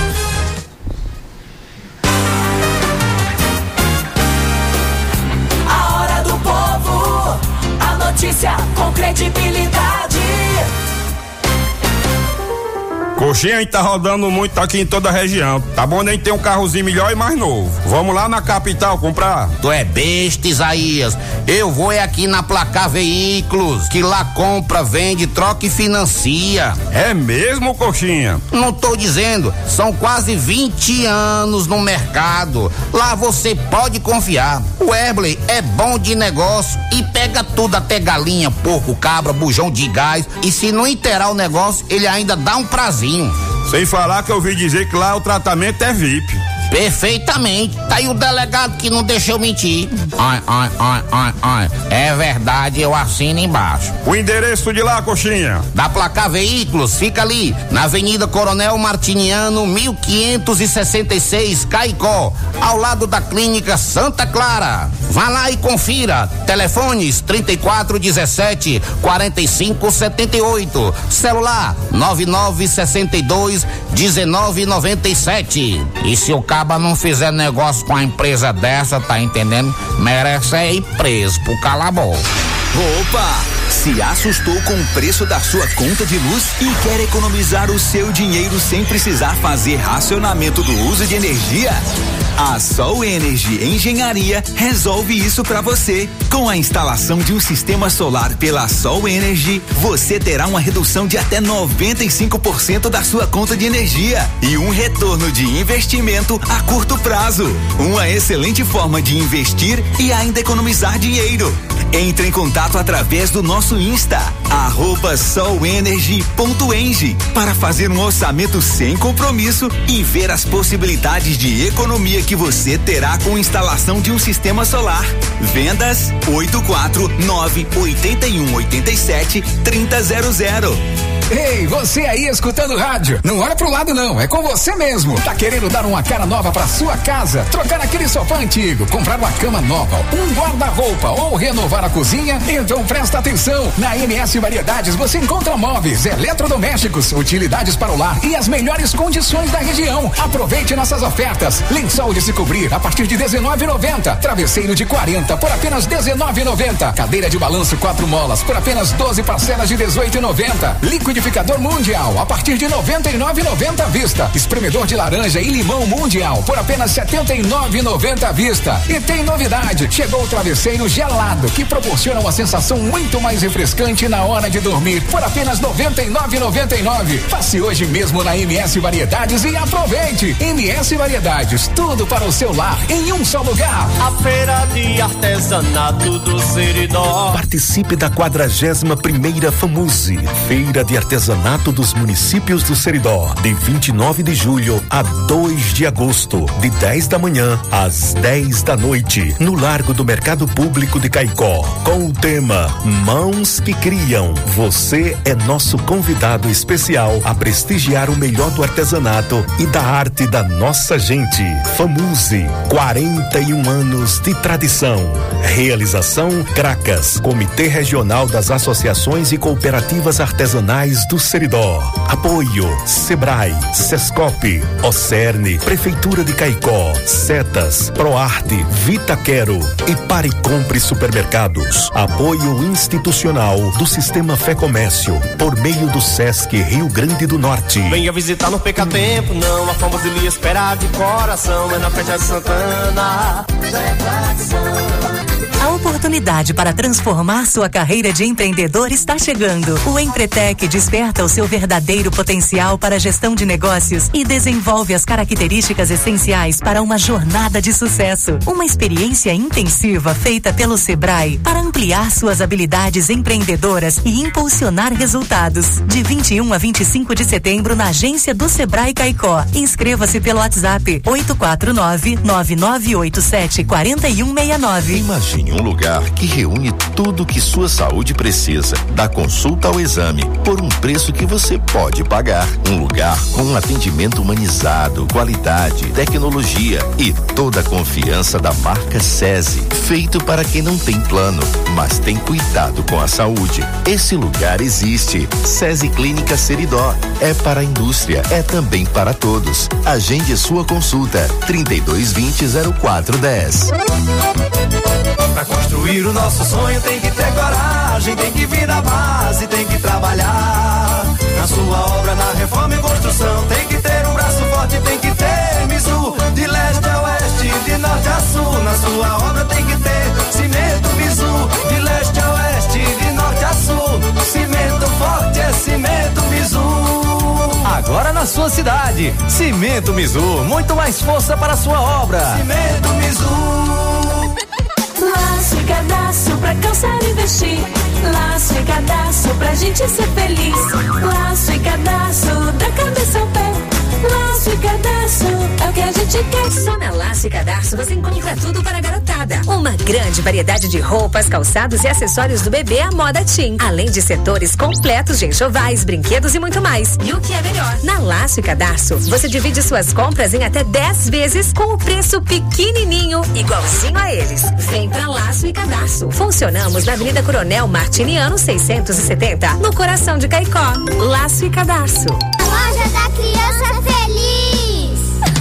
A hora do povo, a notícia com credibilidade. Coxinha tá rodando muito aqui em toda a região. Tá bom nem ter um carrozinho melhor e mais novo. Vamos lá na capital comprar. Tu é besta, Isaías. Eu vou é aqui na Placar Veículos, que lá compra, vende, troca e financia. É mesmo, Coxinha? Não tô dizendo, são quase vinte anos no mercado. Lá você pode confiar. O Webley é bom de negócio e pega tudo, até galinha, porco, cabra, bujão de gás, e se não inteirar o negócio, ele ainda dá um prazer. Sem falar que eu ouvi dizer que lá o tratamento é V I P. Perfeitamente. Tá aí o delegado que não deixou mentir. Ai, ai, ai, ai, ai. É verdade, eu assino embaixo. O endereço de lá, Coxinha? Da Placar Veículos, fica ali, na Avenida Coronel Martiniano, mil quinhentos e sessenta e seis, Caicó, ao lado da Clínica Santa Clara. Vá lá e confira. Telefones trinta e quatro dezessete, quarenta e cinco setenta e oito. Celular nove nove sessenta e dois, dezenove noventa e sete. E se o caba não fizer negócio com a empresa dessa, tá entendendo? Merece é ir preso por calabouço. Opa! Se assustou com o preço da sua conta de luz e quer economizar o seu dinheiro sem precisar fazer racionamento do uso de energia? A Sol Energy Engenharia resolve isso para você. Com a instalação de um sistema solar pela Sol Energy, você terá uma redução de até noventa e cinco por cento da sua conta de energia e um retorno de investimento a curto prazo. Uma excelente forma de investir e ainda economizar dinheiro. Entre em contato através do nosso Insta, arroba solenergy ponto eng, para fazer um orçamento sem compromisso e ver as possibilidades de economia que você terá com instalação de um sistema solar. Vendas oito quatro nove, oito um oito sete, três zero zero. Ei, você aí escutando rádio, não olha pro lado não, é com você mesmo. Tá querendo dar uma cara nova pra sua casa, trocar aquele sofá antigo, comprar uma cama nova, um guarda-roupa ou renovar a cozinha? Então presta atenção, na M S Variedades você encontra móveis, eletrodomésticos, utilidades para o lar e as melhores condições da região. Aproveite nossas ofertas. Lençol de se cobrir a partir de dezenove e noventa, travesseiro de quarenta por apenas dezenove e noventa, cadeira de balanço quatro molas por apenas doze parcelas de dezoito e noventa, líquido Liquidificador Mundial a partir de noventa e nove e noventa à vista. Espremedor de laranja e limão Mundial por apenas setenta e nove e noventa à vista. E tem novidade, chegou o travesseiro gelado que proporciona uma sensação muito mais refrescante na hora de dormir por apenas noventa e nove e noventa e nove. Passe hoje mesmo na M S Variedades e aproveite. M S Variedades, tudo para o seu lar em um só lugar. A feira de artesanato do Seridó. Participe da quadragésima primeira FAMUSE, Feira de Artesanato artesanato dos municípios do Seridó, de vinte e nove de julho a dois de agosto, de dez da manhã às dez da noite, no Largo do Mercado Público de Caicó, com o tema Mãos que Criam. Você é nosso convidado especial a prestigiar o melhor do artesanato e da arte da nossa gente. FAMUSE, quarenta e um anos de tradição. Realização Cracas, Comitê Regional das Associações e Cooperativas Artesanais do Seridó. Apoio Sebrae, Sescope, Ocerne, Prefeitura de Caicó, Setas, Proarte, Vitaquero e Pare Compre Supermercados. Apoio institucional do Sistema Fé Comércio, por meio do Sesc Rio Grande do Norte. Venha visitar no Peca Tempo, não há como de lhe esperar de coração, é na Festa de Santana. Já é tradição. A oportunidade para transformar sua carreira de empreendedor está chegando. O Empretec desperta o seu verdadeiro potencial para a gestão de negócios e desenvolve as características essenciais para uma jornada de sucesso. Uma experiência intensiva feita pelo Sebrae para ampliar suas habilidades empreendedoras e impulsionar resultados. De vinte e um a vinte e cinco de setembro na agência do Sebrae Caicó. Inscreva-se pelo WhatsApp oito quatro nove, nove nove oito sete, quatro um seis nove. Imagine um lugar que reúne tudo que sua saúde precisa, da consulta ao exame, por um preço que você pode pagar. Um lugar com um atendimento humanizado, qualidade, tecnologia e toda a confiança da marca SESI. Feito para quem não tem plano, mas tem cuidado com a saúde. Esse lugar existe. SESI Clínica Seridó. É para a indústria, é também para todos. Agende sua consulta. trinta e dois, vinte, zero quatro, dez. Pra construir o nosso sonho tem que ter coragem, tem que vir da base, tem que trabalhar. Na sua obra, na reforma e construção, tem que ter um braço forte, tem que ter Mizu. De leste a oeste, de norte a sul, na sua obra tem que ter cimento Mizu. De leste a oeste, de norte a sul, cimento forte é cimento Mizu. Agora na sua cidade, Cimento Mizu, muito mais força para a sua obra. Cimento Mizu. Laço e cadastro pra cansar e investir. Laço e cadastro pra gente ser feliz. Laço e cadastro da cabeça ao pé. Laço e cadastro é o que a gente quer. Só na Laço e Cadastro você encontra tudo para a garotada. Uma grande variedade de roupas, calçados e acessórios do bebê à moda teen. Além de setores completos de enxovais, brinquedos e muito mais. E o que é melhor? Na Laço e Cadastro você divide suas compras em até dez vezes com o preço pequenininho, igualzinho a eles. Vem pra Laço e Cadastro. Funcionamos na Avenida Coronel Martiniano seiscentos e setenta, no coração de Caicó. Laço e Cadastro. Loja da Criança Feliz.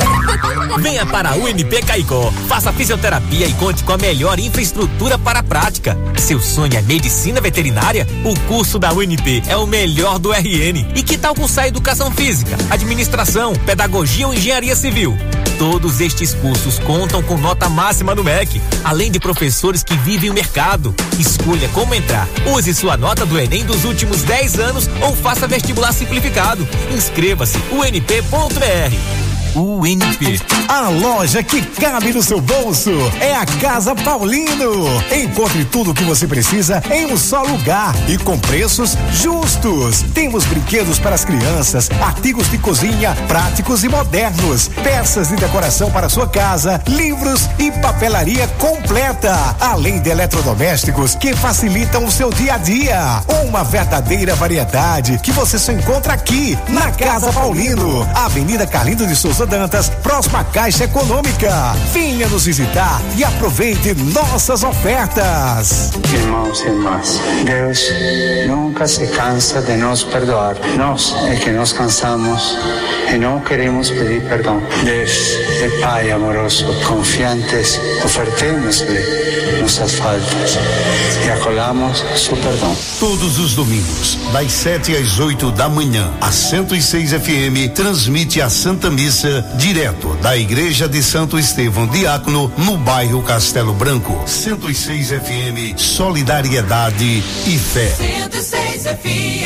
Venha para a U N P Caicó, faça fisioterapia e conte com a melhor infraestrutura para a prática. Seu sonho é medicina veterinária? O curso da U N P é o melhor do R N. E que tal cursar educação física, administração, pedagogia ou engenharia civil? Todos estes cursos contam com nota máxima no M E C, além de professores que vivem o mercado. Escolha como entrar. Use sua nota do Enem dos últimos dez anos ou faça vestibular simplificado. Inscreva-se u n p ponto b r. U N P. A loja que cabe no seu bolso é a Casa Paulino. Encontre tudo o que você precisa em um só lugar e com preços justos. Temos brinquedos para as crianças, artigos de cozinha práticos e modernos, peças de decoração para sua casa, livros e papelaria completa, além de eletrodomésticos que facilitam o seu dia a dia. Uma verdadeira variedade que você só encontra aqui na Casa Paulino, Avenida Carlindo de Souza Dantas, próxima Caixa Econômica. Venha nos visitar e aproveite nossas ofertas. Irmãos e irmãs, Deus nunca se cansa de nos perdoar. Nós é que nos cansamos e não queremos pedir perdão. Deus é Pai amoroso, confiantes, ofertemos-lhe nossas faltas e acolhamos seu perdão. Todos os domingos, das sete às oito da manhã, a cento e seis F M transmite a Santa Missa direto da Igreja de Santo Estevão Diácono, no bairro Castelo Branco. cento e seis F M, solidariedade e fé. cento e seis F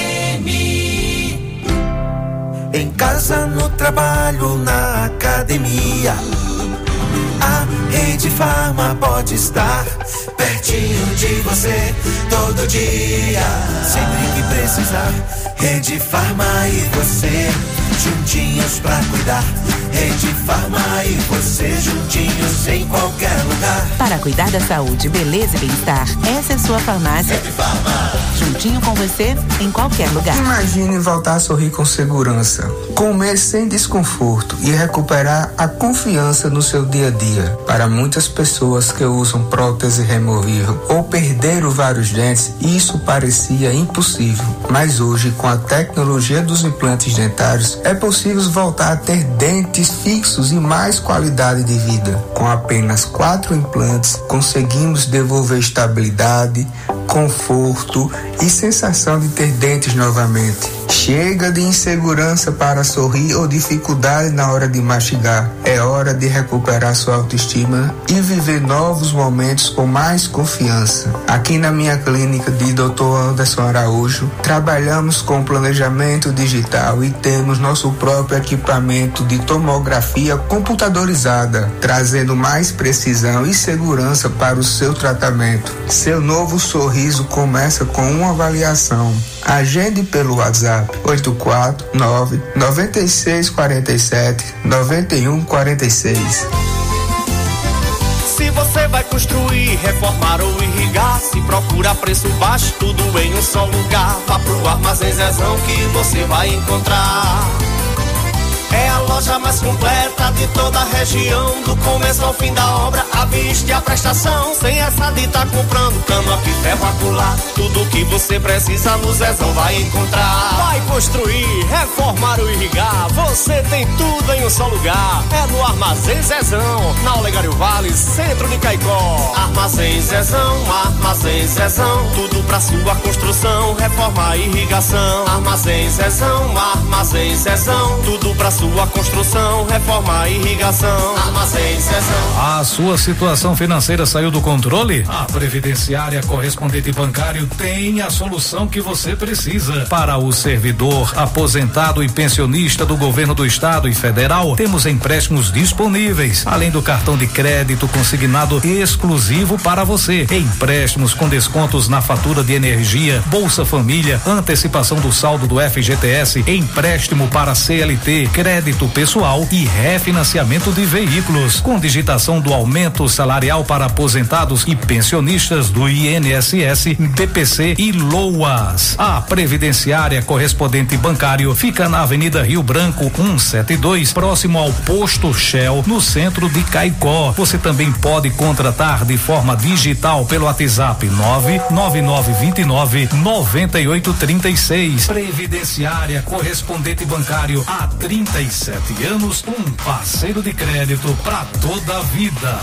M. Em casa, no trabalho, na academia, a Rede Farma pode estar pertinho cuidando de você todo dia. Sempre que precisar, Rede Farma e você, juntinhos pra cuidar. Rede Farma e você, juntinhos em qualquer lugar. Para cuidar da saúde, beleza e bem-estar, essa é sua farmácia. Rede Farma. Juntinho com você, em qualquer lugar. Imagine voltar a sorrir com segurança, comer sem desconforto e recuperar a confiança no seu dia a dia. Para muitas pessoas que usam prótese removível ou perderam vários dentes, isso parecia impossível. Mas hoje, com a tecnologia dos implantes dentários, é possível voltar a ter dentes fixos e mais qualidade de vida. Com apenas quatro implantes, conseguimos devolver estabilidade, conforto e sensação de ter dentes novamente. Chega de insegurança para sorrir ou dificuldade na hora de mastigar. É hora de recuperar sua autoestima e viver novos momentos com mais confiança. Aqui na minha clínica de doutor Anderson Araújo, trabalhamos com planejamento digital e temos nosso próprio equipamento de tomografia computadorizada, trazendo mais precisão e segurança para o seu tratamento. Seu novo sorriso começa com uma avaliação. Agende pelo WhatsApp oito quatro nove, nove seis quatro sete, nove um quatro seis. Se você vai construir, reformar ou irrigar, se procura preço baixo, tudo em um só lugar. Vá pro Armazém Zezão que você vai encontrar. É a loja mais completa de toda a região, do começo ao fim da obra, à vista e a prestação. Sem essa de tá comprando cano aqui, ferro acolá, tudo que você precisa no Zezão vai encontrar. Vai construir, reformar ou irrigar, você tem tudo em um só lugar. É no Armazém Zezão, na Olegário Vale, centro de Caicó. Armazém Zezão, Armazém Zezão, tudo pra sua construção, reforma e irrigação. Armazém Zezão, Armazém Zezão, tudo pra sua Sua construção, reforma e irrigação. Armazém Zezão. A sua situação financeira saiu do controle? A Previdenciária Correspondente Bancário tem a solução que você precisa. Para o servidor, aposentado e pensionista do governo do estado e federal, temos empréstimos disponíveis, além do cartão de crédito consignado exclusivo para você. Empréstimos com descontos na fatura de energia, Bolsa Família, antecipação do saldo do F G T S, empréstimo para C L T, crédito pessoal e refinanciamento de veículos, com digitação do aumento salarial para aposentados e pensionistas do I N S S, D P C e LOAS. A Previdenciária Correspondente Bancário fica na Avenida Rio Branco cento e setenta e dois, próximo ao posto Shell, no centro de Caicó. Você também pode contratar de forma digital pelo WhatsApp nove nove nove dois nove, nove oito três seis. Previdenciária Correspondente Bancário há trinta e sete anos, um parceiro de crédito para toda a vida.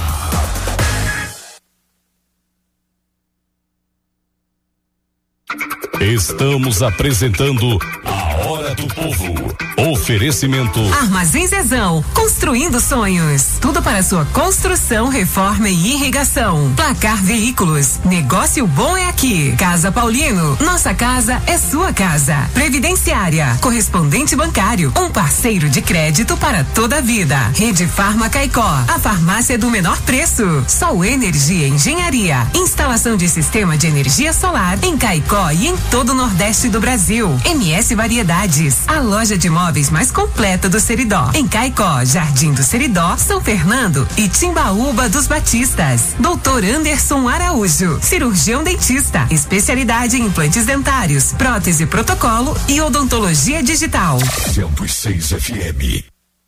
Estamos apresentando a Hora do Povo. Oferecimento Armazém Zezão, construindo sonhos. Tudo para sua construção, reforma e irrigação. Placar Veículos, negócio bom é aqui. Casa Paulino, nossa casa é sua casa. Previdenciária, Correspondente Bancário, um parceiro de crédito para toda a vida. Rede Farma Caicó, a farmácia do menor preço. Sol Energia Engenharia, instalação de sistema de energia solar em Caicó e em todo o Nordeste do Brasil. M S Variedades, a loja de móveis mais completa do Seridó. Em Caicó, Jardim do Seridó, São Fernando e Timbaúba dos Batistas. Doutor Anderson Araújo, cirurgião dentista, especialidade em implantes dentários, prótese protocolo e odontologia digital. cento e seis F M.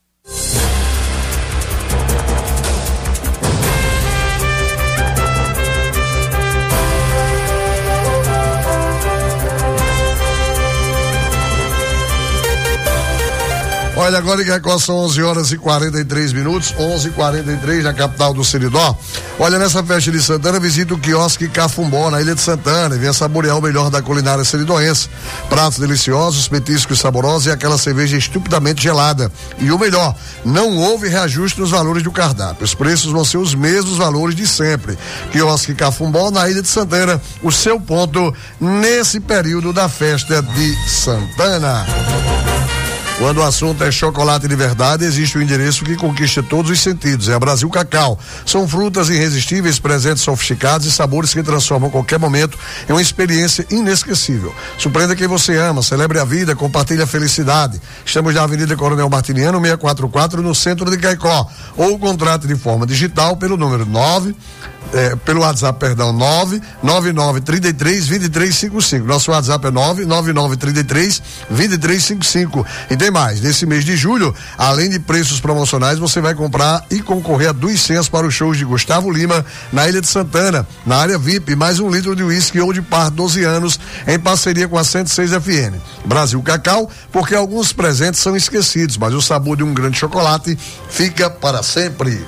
Olha, agora em Caicó são onze horas e quarenta e três minutos, onze e quarenta e três na capital do Seridó. Olha, nessa festa de Santana, visita o quiosque Cafumbó, na Ilha de Santana, e venha saborear o melhor da culinária seridoense. Pratos deliciosos, petiscos saborosos e aquela cerveja estupidamente gelada. E o melhor, não houve reajuste nos valores do cardápio. Os preços vão ser os mesmos valores de sempre. Quiosque Cafumbó, na Ilha de Santana, o seu ponto nesse período da festa de Santana. Quando o assunto é chocolate de verdade, existe um endereço que conquista todos os sentidos, é a Brasil Cacau. São frutas irresistíveis, presentes sofisticados e sabores que transformam qualquer momento em uma experiência inesquecível. Surpreenda quem você ama, celebre a vida, compartilhe a felicidade. Estamos na Avenida Coronel Martiniano, seiscentos e quarenta e quatro, no centro de Caicó. Ou contrate de forma digital pelo número nove, eh, pelo WhatsApp, perdão, nove nove nove três três, dois três cinco cinco. Nosso WhatsApp é nove nove nove três três, dois três cinco cinco. E tem mais, nesse mês de julho, além de preços promocionais, você vai comprar e concorrer a duas senhas para os shows de Gustavo Lima na Ilha de Santana, na área V I P, mais um litro de uísque ou de par doze anos, em parceria com a cento e seis F M. Brasil Cacau, porque alguns presentes são esquecidos, mas o sabor de um grande chocolate fica para sempre.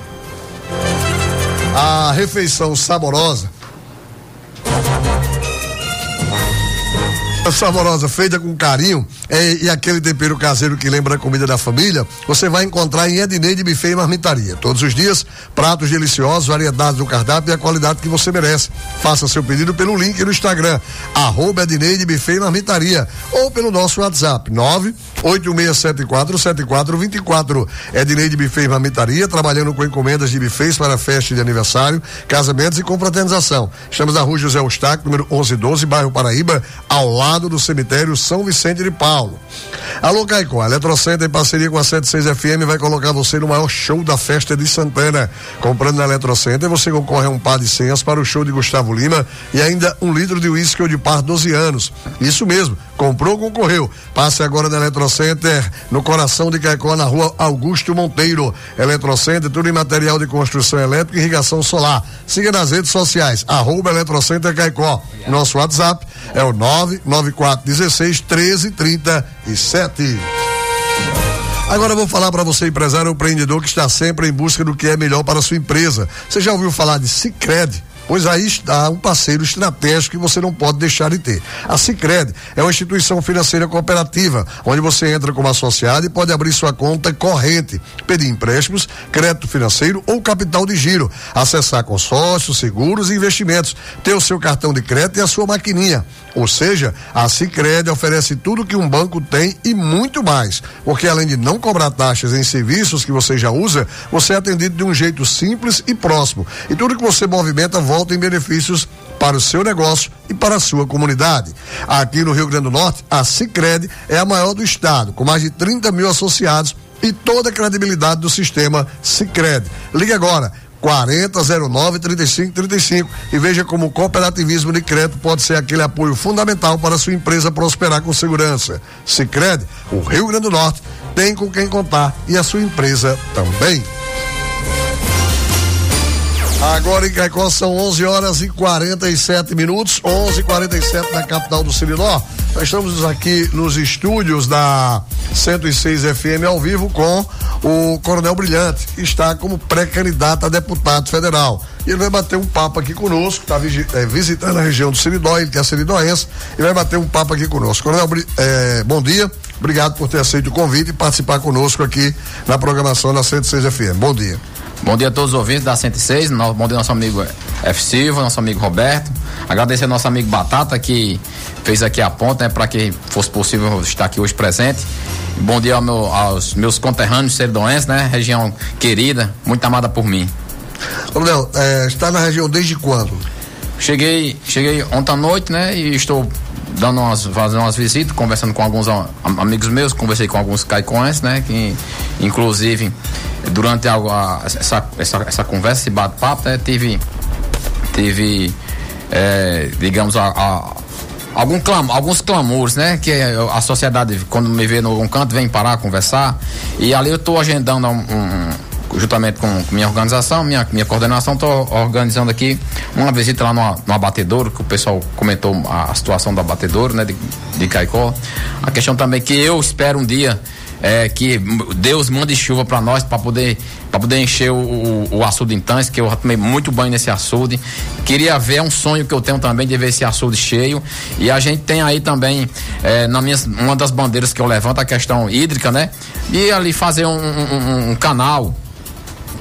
A refeição saborosa saborosa, feita com carinho é, e aquele tempero caseiro que lembra a comida da família, você vai encontrar em Edneide Buffet e Marmitaria. Todos os dias, pratos deliciosos, variedades do cardápio e a qualidade que você merece. Faça seu pedido pelo link no Instagram, arroba Edneide Buffet e Marmitaria, ou pelo nosso WhatsApp, nove oito seis sete quatro sete quatro dois quatro. Edneide Buffet e Marmitaria, trabalhando com encomendas de buffets para festa de aniversário, casamentos e confraternização. Estamos na rua José Eustáquio, número onze doze, bairro Paraíba, ao lado do cemitério São Vicente de Paulo. Alô Caicó, a Eletrocenter em parceria com a cento e seis F M vai colocar você no maior show da festa de Santana. Comprando na Eletrocenter, você concorre a um par de senhas para o show de Gustavo Lima e ainda um litro de uísque ou de par doze anos. Isso mesmo, comprou, concorreu. Passe agora na Eletrocenter, no coração de Caicó, na rua Augusto Monteiro. Eletrocenter, tudo em material de construção elétrica e irrigação solar. Siga nas redes sociais, arroba Eletrocenter Caicó. Nosso WhatsApp é o nove nove quatro um seis, treze trinta e sete. Agora eu vou falar para você, empresário ou empreendedor que está sempre em busca do que é melhor para a sua empresa. Você já ouviu falar de Sicredi? Pois aí está um parceiro estratégico que você não pode deixar de ter. A Sicredi é uma instituição financeira cooperativa, onde você entra como associado e pode abrir sua conta corrente, pedir empréstimos, crédito financeiro ou capital de giro, acessar consórcios, seguros e investimentos, ter o seu cartão de crédito e a sua maquininha. Ou seja, a Sicredi oferece tudo que um banco tem e muito mais, porque além de não cobrar taxas em serviços que você já usa, você é atendido de um jeito simples e próximo. E tudo que você movimenta volta em benefícios para o seu negócio e para a sua comunidade. Aqui no Rio Grande do Norte, a Sicredi é a maior do estado, com mais de trinta mil associados e toda a credibilidade do sistema Sicredi. Ligue agora, quarenta, zero nove, trinta e cinco, trinta e cinco e veja como o cooperativismo de crédito pode ser aquele apoio fundamental para a sua empresa prosperar com segurança. Sicredi, o Rio Grande do Norte tem com quem contar e a sua empresa também. Agora em Caicó são onze horas e quarenta e sete minutos, onze e quarenta e sete na capital do Seridó. Nós estamos aqui nos estúdios da cento e seis F M ao vivo com o Coronel Brilhante, que está como pré-candidato a deputado federal. E ele vai bater um papo aqui conosco, está é, visitando a região do Seridó, ele que é seridóense, e vai bater um papo aqui conosco. Coronel, é, bom dia, obrigado por ter aceito o convite e participar conosco aqui na programação da cento e seis F M. Bom dia. Bom dia a todos os ouvintes da cento e seis, bom dia ao nosso amigo F. Silva, nosso amigo Roberto, agradecer ao nosso amigo Batata que fez aqui a ponta, né, para que fosse possível estar aqui hoje presente. Bom dia ao meu, aos meus conterrâneos seridoenses, né, região querida, muito amada por mim. Coronel, é, está na região desde quando? Cheguei, cheguei ontem à noite, né, e estou dando umas, fazendo umas visitas, conversando com alguns am, amigos meus, conversei com alguns caicoenses, né, que inclusive durante a, a, essa, essa, essa conversa, esse bate-papo, né, tive, tive é, digamos, a, a, algum clam, alguns clamores, né, que a sociedade, quando me vê num canto, vem parar, conversar, e ali eu estou agendando um, um, juntamente com minha organização, minha, minha coordenação, estou organizando aqui uma visita lá no, no abatedouro, que o pessoal comentou a, a situação do abatedouro, né, de, de Caicó. A questão também que eu espero um dia é, que Deus mande chuva para nós, para poder para poder encher o, o, o açude em Tães, que eu já tomei muito banho nesse açude. Queria ver, é um sonho que eu tenho também de ver esse açude cheio. E a gente tem aí também, é, na minha, uma das bandeiras que eu levanto, a questão hídrica, né? E ali fazer um, um, um canal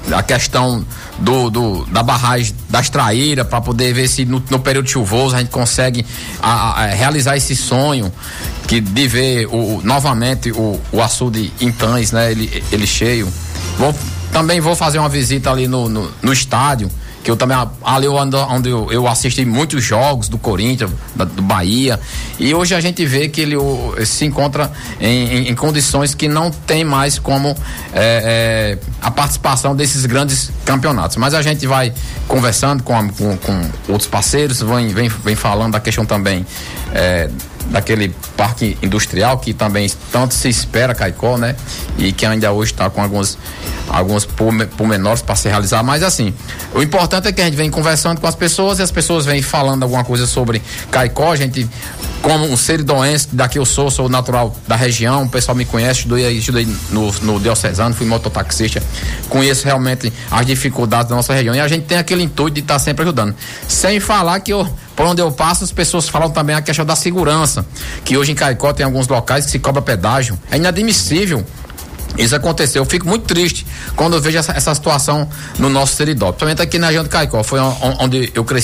a questão do, do da barragem das Traíras, para poder ver se no, no período chuvoso a gente consegue a, a, realizar esse sonho que de ver o, novamente o, o açude em Tães, né? Ele, ele cheio. Vou, também vou fazer uma visita ali no, no, no estádio, que eu também, ali onde eu, eu assisti muitos jogos do Corinthians, da, do Bahia, e hoje a gente vê que ele o, se encontra em, em, em condições que não tem mais como é, é, a participação desses grandes campeonatos, mas a gente vai conversando com, a, com, com outros parceiros, vem, vem, vem falando da questão também é, daquele parque industrial que também tanto se espera, Caicó, né? E que ainda hoje está com alguns alguns pormenores para se realizar, mas assim, o importante é que a gente vem conversando com as pessoas e as pessoas vêm falando alguma coisa sobre Caicó. A gente, como um seridoense, daqui eu sou, sou natural da região, o pessoal me conhece, estudei, estudei no, no Diocesano, fui mototaxista, conheço realmente as dificuldades da nossa região e a gente tem aquele intuito de estar tá sempre ajudando, sem falar que eu, por onde eu passo, as pessoas falam também a questão da segurança, que hoje em Caicó tem alguns locais que se cobra pedágio, é inadmissível. Isso aconteceu, eu fico muito triste quando eu vejo essa, essa situação no nosso Seridó, principalmente aqui na região de Caicó, foi onde eu cresci.